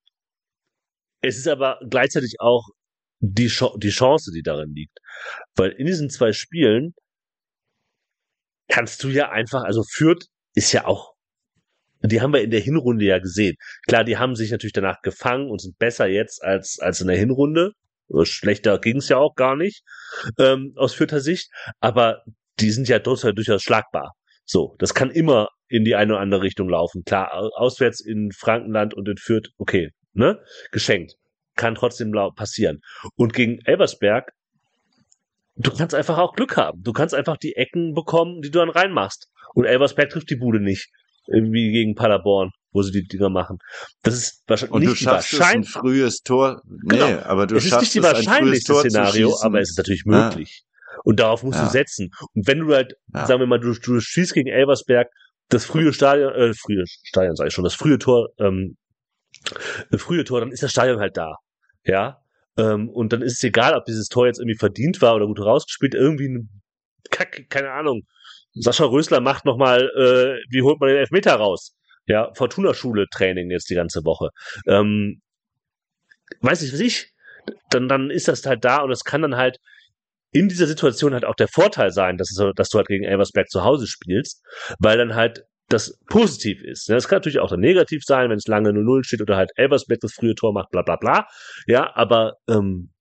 Es ist aber gleichzeitig auch die, Ch- die Chance, die darin liegt. Weil in diesen zwei Spielen kannst du ja einfach, also Fürth ist ja auch, die haben wir in der Hinrunde ja gesehen. Klar, die haben sich natürlich danach gefangen und sind besser jetzt als, als in der Hinrunde. Oder schlechter ging es ja auch gar nicht, ähm, aus Fürther Sicht. Aber die sind ja durchaus, durchaus schlagbar. So, das kann immer in die eine oder andere Richtung laufen. Klar, au- auswärts in Frankenland und in Fürth, okay, ne? Geschenkt. Kann trotzdem lau- passieren. Und gegen Elversberg, du kannst einfach auch Glück haben. Du kannst einfach die Ecken bekommen, die du dann reinmachst. Und Elversberg trifft die Bude nicht. Irgendwie gegen Paderborn, wo sie die Dinger machen. Das ist wahrscheinlich Und nicht du die schaffst es ein Wahrscheinlich. frühes Tor. Nee, Genau. aber du Es ist schaffst nicht die es ein frühes wahrscheinlichste Tor zu Szenario, schießen. aber es ist natürlich Ja. möglich. Und darauf musst Ja. du setzen. Und wenn du halt, Ja. sagen wir mal, du, du schießt gegen Elversberg das frühe Stadion, äh, frühe Stadion sage ich schon, das frühe Tor, ähm, das frühe Tor, dann ist das Stadion halt da. Ja. Ähm, und dann ist es egal, ob dieses Tor jetzt irgendwie verdient war oder gut rausgespielt, irgendwie eine Kack, keine Ahnung. Sascha Rösler macht nochmal, äh, wie holt man den Elfmeter raus? Ja, Fortuna-Schule-Training jetzt die ganze Woche. Ähm, weiß ich, was ich. Dann, dann ist das halt da und es kann dann halt in dieser Situation halt auch der Vorteil sein, dass, es, dass du halt gegen Elversberg zu Hause spielst, weil dann halt das positiv ist. Das kann natürlich auch dann negativ sein, wenn es lange null null steht oder halt Elversberg das frühe Tor macht, bla bla bla. Ja, aber ähm,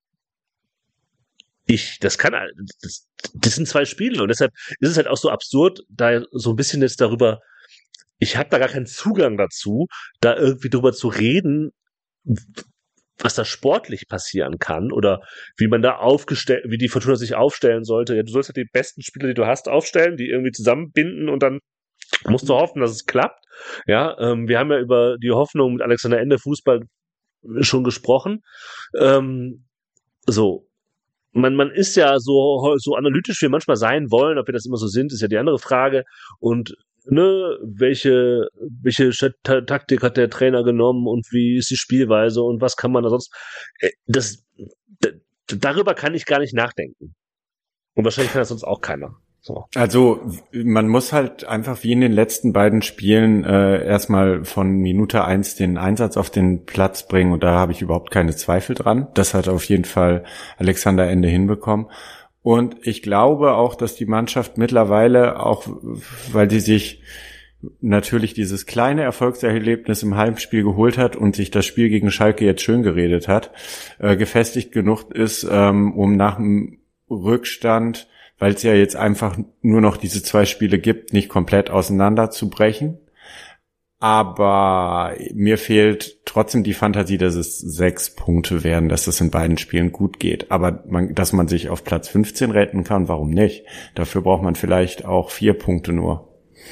ich, das kann, das, das sind zwei Spiele und deshalb ist es halt auch so absurd, da so ein bisschen jetzt darüber, ich habe da gar keinen Zugang dazu, da irgendwie drüber zu reden, was da sportlich passieren kann oder wie man da aufgestellt, wie die Fortuna sich aufstellen sollte. Ja, du sollst halt die besten Spieler, die du hast, aufstellen, die irgendwie zusammenbinden und dann musst du hoffen, dass es klappt. Ja, ähm, wir haben ja über die Hoffnung mit Alexander Ende Fußball schon gesprochen. Ähm, so. Man, man ist ja so, so analytisch, wie wir manchmal sein wollen, ob wir das immer so sind, ist ja die andere Frage. Und ne, welche, welche Ta- Taktik hat der Trainer genommen und wie ist die Spielweise und was kann man da sonst. Äh, Das, d- darüber kann ich gar nicht nachdenken. Und wahrscheinlich kann das sonst auch keiner. So. Also man muss halt einfach wie in den letzten beiden Spielen äh, erstmal von Minute eins den Einsatz auf den Platz bringen und da habe ich überhaupt keine Zweifel dran. Das hat auf jeden Fall Alexander Ende hinbekommen. Und ich glaube auch, dass die Mannschaft mittlerweile auch, weil sie sich natürlich dieses kleine Erfolgserlebnis im Heimspiel geholt hat und sich das Spiel gegen Schalke jetzt schön geredet hat, äh, gefestigt genug ist, ähm, um nach dem Rückstand, weil es ja jetzt einfach nur noch diese zwei Spiele gibt, nicht komplett auseinanderzubrechen. Aber mir fehlt trotzdem die Fantasie, dass es sechs Punkte werden, dass das in beiden Spielen gut geht. Aber man, dass man sich auf Platz fünfzehn retten kann, warum nicht? Dafür braucht man vielleicht auch vier Punkte nur.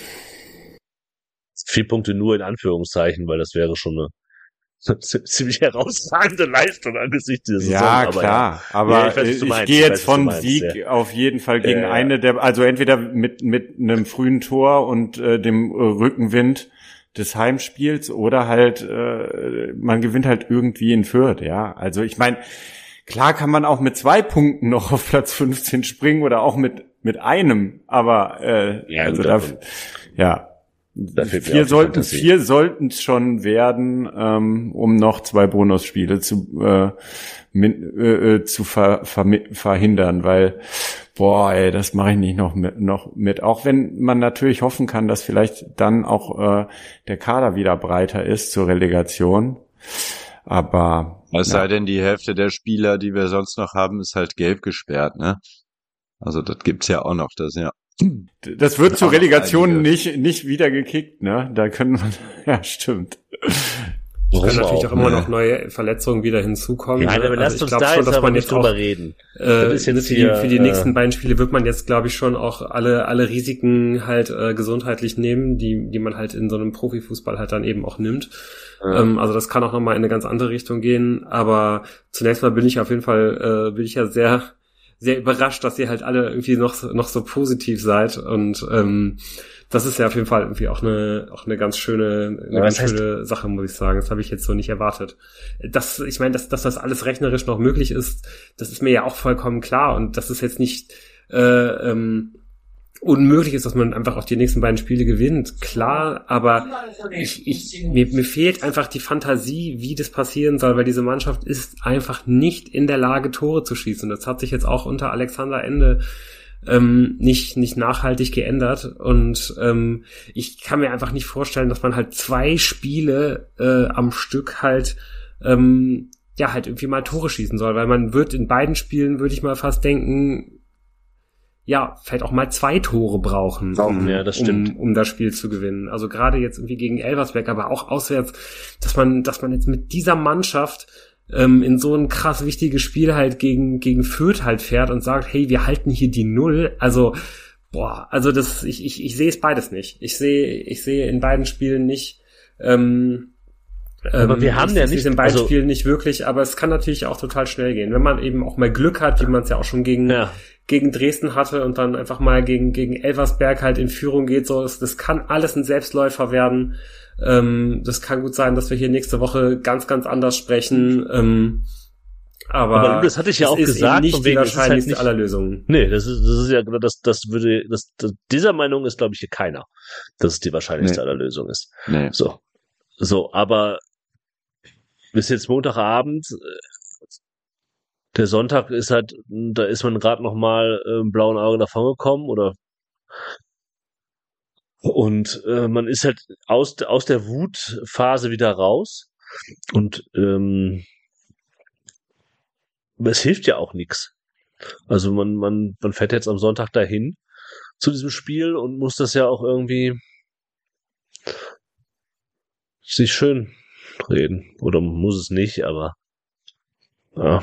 Vier Punkte nur in Anführungszeichen, weil das wäre schon eine ziemlich herausragende Leistung angesichts der Saison. Ja, aber klar. Ja. Aber Ja, ich weiß, was ich, du meinst. gehe Ich jetzt weiß, was du von meinst, Sieg ja. auf jeden Fall gegen Ja, ja. eine der, also entweder mit mit einem frühen Tor und äh, dem äh, Rückenwind des Heimspiels oder halt äh, man gewinnt halt irgendwie in Fürth, ja. Also ich meine, klar kann man auch mit zwei Punkten noch auf Platz fünfzehn springen oder auch mit mit einem, aber äh, Ja, also gut, da, davon- ja. Da fehlt mir Vier auch die sollten, Fantasie. vier sollten es schon werden, ähm, um noch zwei Bonusspiele zu äh, min, äh, äh, zu ver, ver, verhindern, weil boah, ey, das mache ich nicht noch mit, noch mit. Auch wenn man natürlich hoffen kann, dass vielleicht dann auch äh, der Kader wieder breiter ist zur Relegation. Aber Es ja. sei denn, die Hälfte der Spieler, die wir sonst noch haben, ist halt gelb gesperrt, ne? Also das gibt's ja auch noch, das ja. Das wird zur Auch noch Relegation einige. nicht nicht wieder gekickt, ne? Da können man, ja, stimmt. Es Muss können man natürlich auch, auch immer ne? noch neue Verletzungen wieder hinzukommen. Nein, ne? aber lasst ich uns glaub da schon, jetzt dass aber man nicht jetzt drüber auch, reden. Äh, Das ist jetzt für die, hier, für die äh, nächsten beiden Spiele wird man jetzt, glaube ich, schon auch alle alle Risiken halt äh, gesundheitlich nehmen, die die man halt in so einem Profifußball halt dann eben auch nimmt. Ja. Ähm, also das kann auch nochmal in eine ganz andere Richtung gehen. Aber zunächst mal bin ich auf jeden Fall, äh, bin ich ja sehr sehr überrascht, dass ihr halt alle irgendwie noch so- noch so positiv seid und ähm, das ist ja auf jeden Fall irgendwie auch eine auch eine ganz schöne eine Ja, ganz was heißt- schöne Sache, muss ich sagen. Das habe ich jetzt so nicht erwartet. Das, ich meine, dass, dass das alles rechnerisch noch möglich ist, das ist mir ja auch vollkommen klar und das ist jetzt nicht äh, ähm, unmöglich ist, dass man einfach auch die nächsten beiden Spiele gewinnt, klar, aber ich, ich, mir, mir fehlt einfach die Fantasie, wie das passieren soll, weil diese Mannschaft ist einfach nicht in der Lage, Tore zu schießen. Das hat sich jetzt auch unter Alexander Ende ähm, nicht nicht nachhaltig geändert und ähm, ich kann mir einfach nicht vorstellen, dass man halt zwei Spiele äh, am Stück halt ähm, ja halt irgendwie mal Tore schießen soll, weil man wird in beiden Spielen, würde ich mal fast denken, ja, vielleicht auch mal zwei Tore brauchen, um, Ja, das stimmt. um, um das Spiel zu gewinnen. Also gerade jetzt irgendwie gegen Elversberg, aber auch auswärts, dass man, dass man jetzt mit dieser Mannschaft ähm, in so ein krass wichtiges Spiel halt gegen gegen Fürth halt fährt und sagt, hey, wir halten hier die Null. Also boah, also das, ich ich ich sehe es beides nicht. Ich sehe ich sehe in beiden Spielen nicht. Ähm, Aber wir haben ich, ja ich sehe es nicht- in beiden also- Spielen nicht wirklich, aber es kann natürlich auch total schnell gehen, wenn man eben auch mal Glück hat, wie man es ja auch schon gegen Ja. gegen Dresden hatte und dann einfach mal gegen gegen Elversberg halt in Führung geht. So, das, das kann alles ein Selbstläufer werden. Ähm, das kann gut sein, dass wir hier nächste Woche ganz ganz anders sprechen. Ähm, aber, Aber das hatte ich ja es auch ist gesagt, eben nicht von die wegen, es ist halt wahrscheinlichste nicht- aller Lösungen. Nee, das ist, das ist ja, das, das würde, das, das, dieser Meinung ist, glaube ich, hier keiner, dass es die wahrscheinlichste Nee. aller Lösungen ist. Nee. So. So, aber bis jetzt Montagabend, äh, der Sonntag ist halt, da ist man gerade noch mal äh, im blauen Auge davon gekommen oder und äh, man ist halt aus, aus der Wutphase wieder raus und ähm, es hilft ja auch nichts. Also man, man, man fährt jetzt am Sonntag dahin zu diesem Spiel und muss das ja auch irgendwie sich schön reden. Oder muss es nicht, aber ja.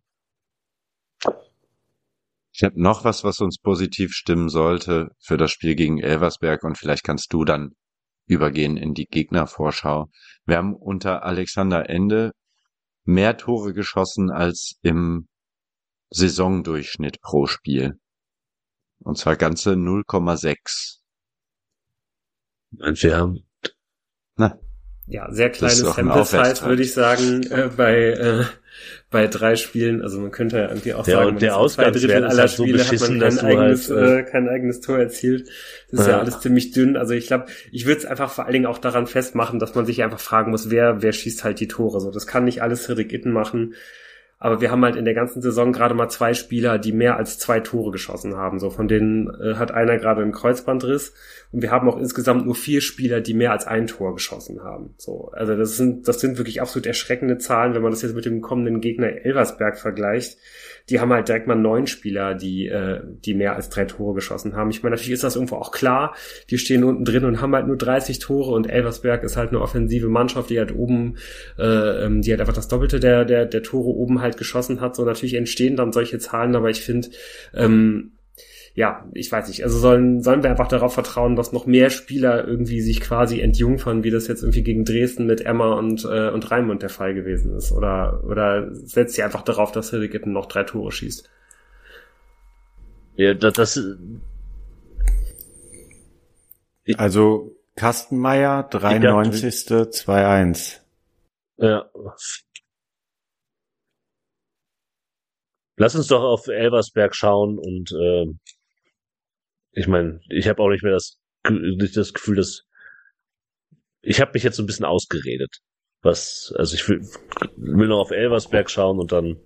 Ich habe noch was, was uns positiv stimmen sollte für das Spiel gegen Elversberg und vielleicht kannst du dann übergehen in die Gegnervorschau. Wir haben unter Alexander Ende mehr Tore geschossen als im Saisondurchschnitt pro Spiel. Und zwar ganze null Komma sechs. Und wir haben Na, Ja, sehr Das kleine ist doch ein Sample Size, Aufwärtstrend. würde ich sagen, äh, bei, äh, bei drei Spielen, also man könnte ja irgendwie auch ja, sagen, und der man zwei Drittel aller halt so Spiele hat man kein eigenes, halt, äh, kein eigenes Tor erzielt. Das ist ja, ja alles ziemlich dünn. Also ich glaube, ich würde es einfach vor allen Dingen auch daran festmachen, dass man sich einfach fragen muss, wer, wer schießt halt die Tore. So, das kann nicht alles Cedric Itten machen. Aber wir haben halt in der ganzen Saison gerade mal zwei Spieler, die mehr als zwei Tore geschossen haben. So, von denen äh, hat einer gerade einen Kreuzbandriss. Und wir haben auch insgesamt nur vier Spieler, die mehr als ein Tor geschossen haben. So, also das sind, das sind wirklich absolut erschreckende Zahlen, wenn man das jetzt mit dem kommenden Gegner Elversberg vergleicht. Die haben halt direkt mal neun Spieler, die, äh, die mehr als drei Tore geschossen haben. Ich meine, natürlich ist das irgendwo auch klar. Die stehen unten drin und haben halt nur dreißig Tore und Elversberg ist halt eine offensive Mannschaft, die halt oben, äh, die halt einfach das Doppelte der, der, der Tore oben halt geschossen hat. So, natürlich entstehen dann solche Zahlen, aber ich finde, ähm, ja, ich weiß nicht, also sollen, sollen wir einfach darauf vertrauen, dass noch mehr Spieler irgendwie sich quasi entjungfern, wie das jetzt irgendwie gegen Dresden mit Emma und, äh, und Raimund der Fall gewesen ist? Oder, oder setzt ihr einfach darauf, dass Cedric Itten noch drei Tore schießt? Ja, das, das also Kastenmeier, dreiundneunzigste zwei eins. Ja. Lass uns doch auf Elversberg schauen und äh, ich meine, ich habe auch nicht mehr das, nicht das Gefühl, dass ich habe mich jetzt so ein bisschen ausgeredet. Was, also ich will, will noch auf Elversberg schauen und dann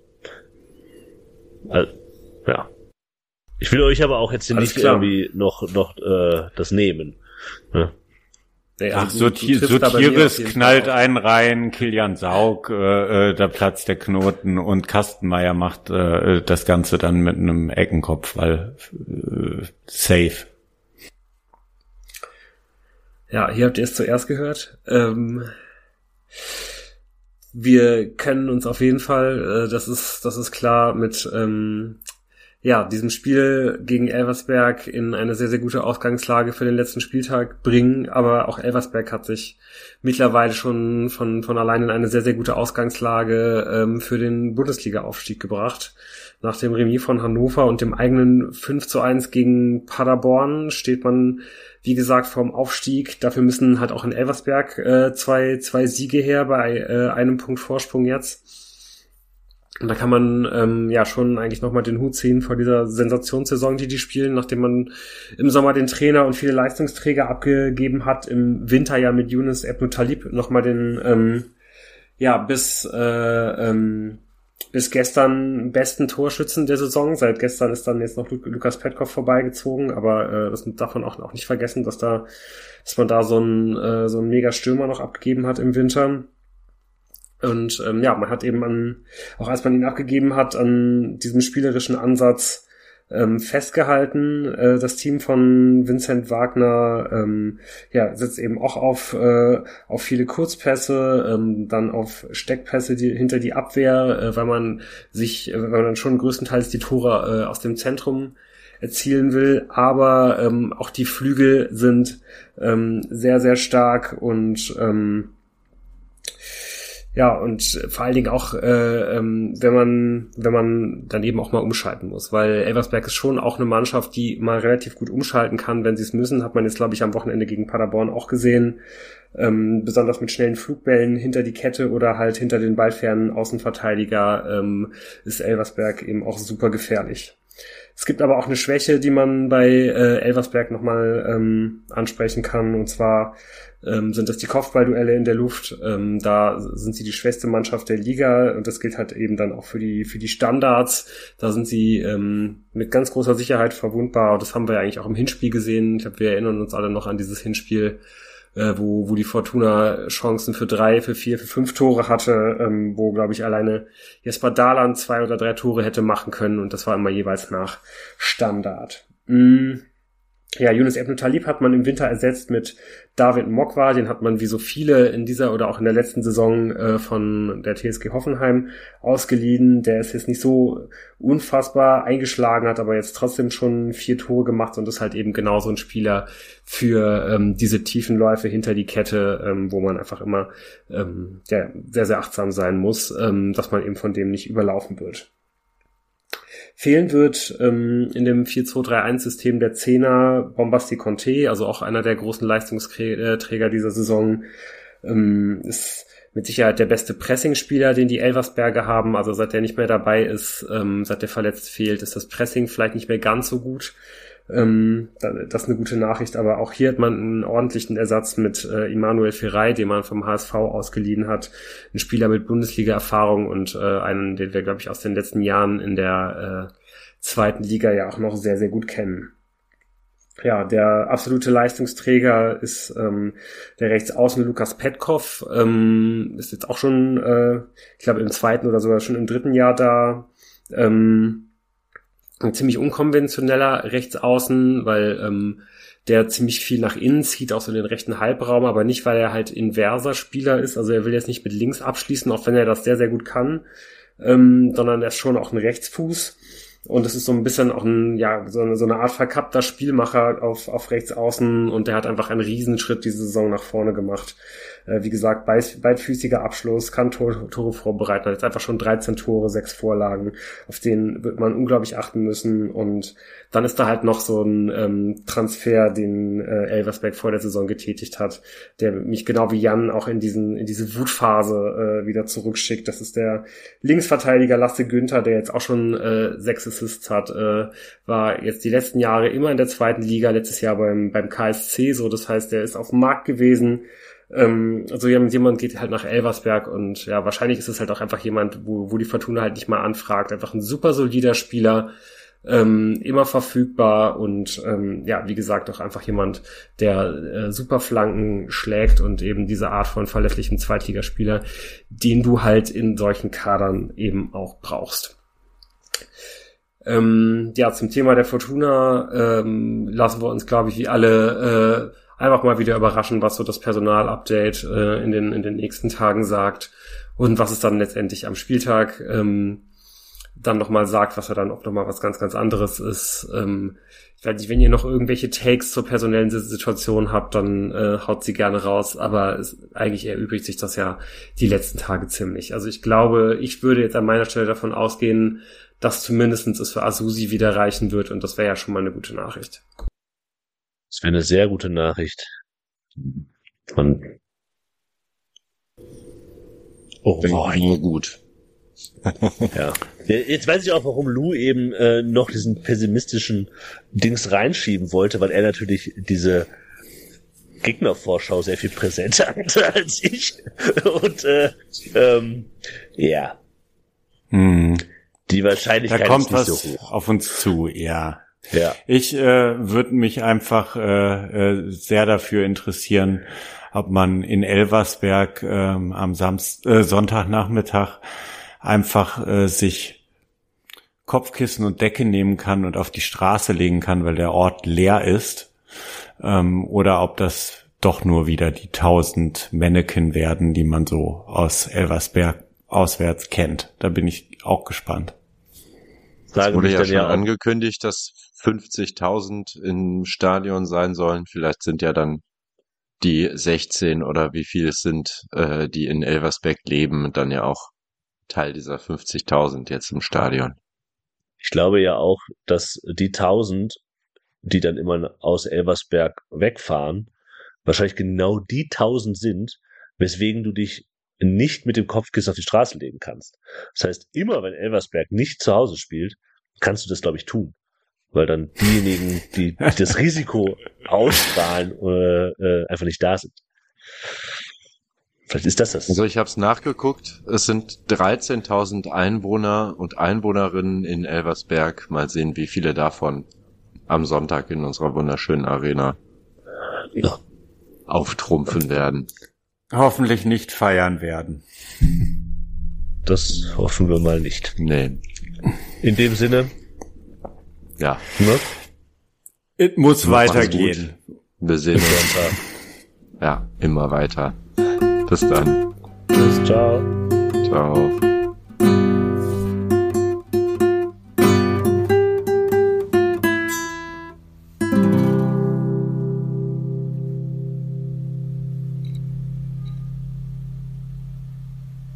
äh, ja. Ich will euch aber auch jetzt hier nicht klar. irgendwie noch noch äh, das nehmen. Ja. Ja, Ach, Sotir- Sotiris knallt einen rein, Kilian Saug, äh, äh, da platzt der Knoten und Kastenmeier macht äh, das Ganze dann mit einem Eckenkopf, weil äh, safe. Ja, hier habt ihr es zuerst gehört. Ähm, wir können uns auf jeden Fall, äh, das ist das ist klar, mit ähm, ja, diesem Spiel gegen Elversberg in eine sehr, sehr gute Ausgangslage für den letzten Spieltag bringen. Aber auch Elversberg hat sich mittlerweile schon von von allein in eine sehr, sehr gute Ausgangslage ähm, für den Bundesliga-Aufstieg gebracht. Nach dem Remis von Hannover und dem eigenen fünf zu eins gegen Paderborn steht man, wie gesagt, vorm Aufstieg. Dafür müssen halt auch in Elversberg äh, zwei zwei Siege her bei äh, einem Punkt Vorsprung jetzt. Und da kann man ähm, ja schon eigentlich nochmal den Hut ziehen vor dieser Sensationssaison, die die spielen, nachdem man im Sommer den Trainer und viele Leistungsträger abgegeben hat, im Winter ja mit Yunus Ebnu Talib nochmal den ähm, ja bis äh, ähm, bis gestern besten Torschützen der Saison. Seit gestern ist dann jetzt noch Lukas Petkov vorbeigezogen, aber äh, das darf man auch, auch nicht vergessen, dass da dass man da so einen äh, so einen mega Stürmer noch abgegeben hat im Winter. Und ähm, ja, man hat eben an, auch als man ihn abgegeben hat, an diesem spielerischen Ansatz ähm, festgehalten. Äh, das Team von Vincent Wagner ähm, ja, setzt eben auch auf, äh, auf viele Kurzpässe, ähm, dann auf Steckpässe die, hinter die Abwehr, äh, weil man sich, äh, weil man dann schon größtenteils die Tore äh, aus dem Zentrum erzielen will. Aber ähm, auch die Flügel sind ähm, sehr, sehr stark und ähm, ja, und vor allen Dingen auch, äh, ähm, wenn man wenn man dann eben auch mal umschalten muss, weil Elversberg ist schon auch eine Mannschaft, die mal relativ gut umschalten kann, wenn sie es müssen, hat man jetzt, glaube ich, am Wochenende gegen Paderborn auch gesehen, ähm, besonders mit schnellen Flugbällen hinter die Kette oder halt hinter den ballfernen Außenverteidiger ähm, ist Elversberg eben auch super gefährlich. Es gibt aber auch eine Schwäche, die man bei äh, Elversberg nochmal ähm, ansprechen kann, und zwar ähm, sind das die Kopfballduelle in der Luft. Ähm, da sind sie die schwächste Mannschaft der Liga und das gilt halt eben dann auch für die für die Standards. Da sind sie ähm, mit ganz großer Sicherheit verwundbar. Und das haben wir ja eigentlich auch im Hinspiel gesehen. Ich glaube, wir erinnern uns alle noch an dieses Hinspiel, äh, wo wo die Fortuna Chancen für drei, für vier, für fünf Tore hatte, ähm, wo, glaube ich, alleine Jesper Dahland zwei oder drei Tore hätte machen können, und das war immer jeweils nach Standard. Mm. Ja, Yunus Ebnu Talib hat man im Winter ersetzt mit David Mokwa, den hat man wie so viele in dieser oder auch in der letzten Saison äh, von der T S G Hoffenheim ausgeliehen. Der ist jetzt nicht so unfassbar eingeschlagen, hat aber jetzt trotzdem schon vier Tore gemacht und ist halt eben genau so ein Spieler für ähm, diese tiefen Läufe hinter die Kette, ähm, wo man einfach immer ähm, ja, sehr, sehr achtsam sein muss, ähm, dass man eben von dem nicht überlaufen wird. Fehlen wird ähm, in dem vier zwei drei eins System der Zehner Bombasti Conte, also auch einer der großen Leistungsträger dieser Saison. Ähm, ist mit Sicherheit der beste Pressing-Spieler, den die Elversberger haben. Also seit der nicht mehr dabei ist, ähm, seit der verletzt fehlt, ist das Pressing vielleicht nicht mehr ganz so gut. Ähm, das ist eine gute Nachricht, aber auch hier hat man einen ordentlichen Ersatz mit äh, Immanuel Ferrei, den man vom H S V ausgeliehen hat. Ein Spieler mit Bundesliga-Erfahrung und äh, einen, den wir, glaube ich, aus den letzten Jahren in der äh, zweiten Liga ja auch noch sehr, sehr gut kennen. Ja, der absolute Leistungsträger ist ähm, der Rechtsaußen Lukas Petkov, ähm, ist jetzt auch schon, äh, ich glaube, im zweiten oder sogar schon im dritten Jahr da. Ähm, ein ziemlich unkonventioneller Rechtsaußen, weil ähm, der ziemlich viel nach innen zieht, auch so in den rechten Halbraum, aber nicht, weil er halt inverser Spieler ist. Also er will jetzt nicht mit links abschließen, auch wenn er das sehr, sehr gut kann, ähm, sondern er ist schon auch ein Rechtsfuß. Und es ist so ein bisschen auch ein, ja, so eine, so eine Art verkappter Spielmacher auf, auf rechts außen und der hat einfach einen Riesenschritt diese Saison nach vorne gemacht. Äh, wie gesagt, beid, beidfüßiger Abschluss, kann Tore, Tore vorbereiten, hat jetzt einfach schon dreizehn Tore, sechs Vorlagen, auf denen wird man unglaublich achten müssen und dann ist da halt noch so ein ähm, Transfer, den äh, Elversberg vor der Saison getätigt hat, der mich genau wie Jan auch in diesen in diese Wutphase äh, wieder zurückschickt. Das ist der Linksverteidiger Lasse Günther, der jetzt auch schon äh, sechs Assists hat, äh, war jetzt die letzten Jahre immer in der zweiten Liga, letztes Jahr beim beim K S C so, das heißt, der ist auf dem Markt gewesen. Ähm, also jemand geht halt nach Elversberg und ja, wahrscheinlich ist es halt auch einfach jemand, wo, wo die Fortuna halt nicht mal anfragt, einfach ein super solider Spieler, ähm, immer verfügbar und ähm, ja, wie gesagt, auch einfach jemand, der äh, super Flanken schlägt und eben diese Art von verlässlichen Zweitligaspieler, den du halt in solchen Kadern eben auch brauchst. Ähm, ja, zum Thema der Fortuna ähm, lassen wir uns, glaube ich, wie alle äh, einfach mal wieder überraschen, was so das Personalupdate äh, in den in den nächsten Tagen sagt und was es dann letztendlich am Spieltag ähm, dann nochmal sagt, was ja dann auch nochmal was ganz, ganz anderes ist. Ähm, ich weiß nicht, wenn ihr noch irgendwelche Takes zur personellen Situation habt, dann äh, haut sie gerne raus, aber es, eigentlich erübrigt sich das ja die letzten Tage ziemlich. Also ich glaube, ich würde jetzt an meiner Stelle davon ausgehen, dass zumindestens es für Asusi wieder reichen wird und das wäre ja schon mal eine gute Nachricht. Das wäre eine sehr gute Nachricht. Man oh, nur gut. Ja. Jetzt weiß ich auch, warum Lou eben äh, noch diesen pessimistischen Dings reinschieben wollte, weil er natürlich diese Gegnervorschau sehr viel präsenter hatte als ich. Und äh, ähm, ja. Hm. Die Wahrscheinlichkeit da kommt ist nicht was so hoch. Auf uns zu, ja. Ja. Ich äh, würde mich einfach äh, äh, sehr dafür interessieren, ob man in Elversberg äh, am Samst äh, Sonntagnachmittag einfach äh, sich Kopfkissen und Decke nehmen kann und auf die Straße legen kann, weil der Ort leer ist, ähm, oder ob das doch nur wieder die tausend Mannequin werden, die man so aus Elversberg auswärts kennt. Da bin ich auch gespannt. Es wurde ja schon ja angekündigt, dass fünfzigtausend im Stadion sein sollen. Vielleicht sind ja dann die sechzehn oder wie viel es sind, äh, die in Elversberg leben, dann ja auch Teil dieser fünfzigtausend jetzt im Stadion. Ich glaube ja auch, dass die tausend, die dann immer aus Elversberg wegfahren, wahrscheinlich genau die tausend sind, weswegen du dich nicht mit dem Kopfkissen auf die Straße legen kannst. Das heißt, immer wenn Elversberg nicht zu Hause spielt, kannst du das, glaube ich, tun. Weil dann diejenigen, die, die das Risiko ausstrahlen, äh, äh, einfach nicht da sind. Vielleicht ist das das. Also ich habe es nachgeguckt. Es sind dreizehntausend Einwohner und Einwohnerinnen in Elversberg. Mal sehen, wie viele davon am Sonntag in unserer wunderschönen Arena Ja. auftrumpfen werden. Hoffentlich nicht feiern werden. Das hoffen wir mal nicht. Nee. In dem Sinne. Ja. Ne? Es muss weitergehen. Wir sehen uns. Ja, immer weiter. Bis dann. Bis, ciao. Ciao.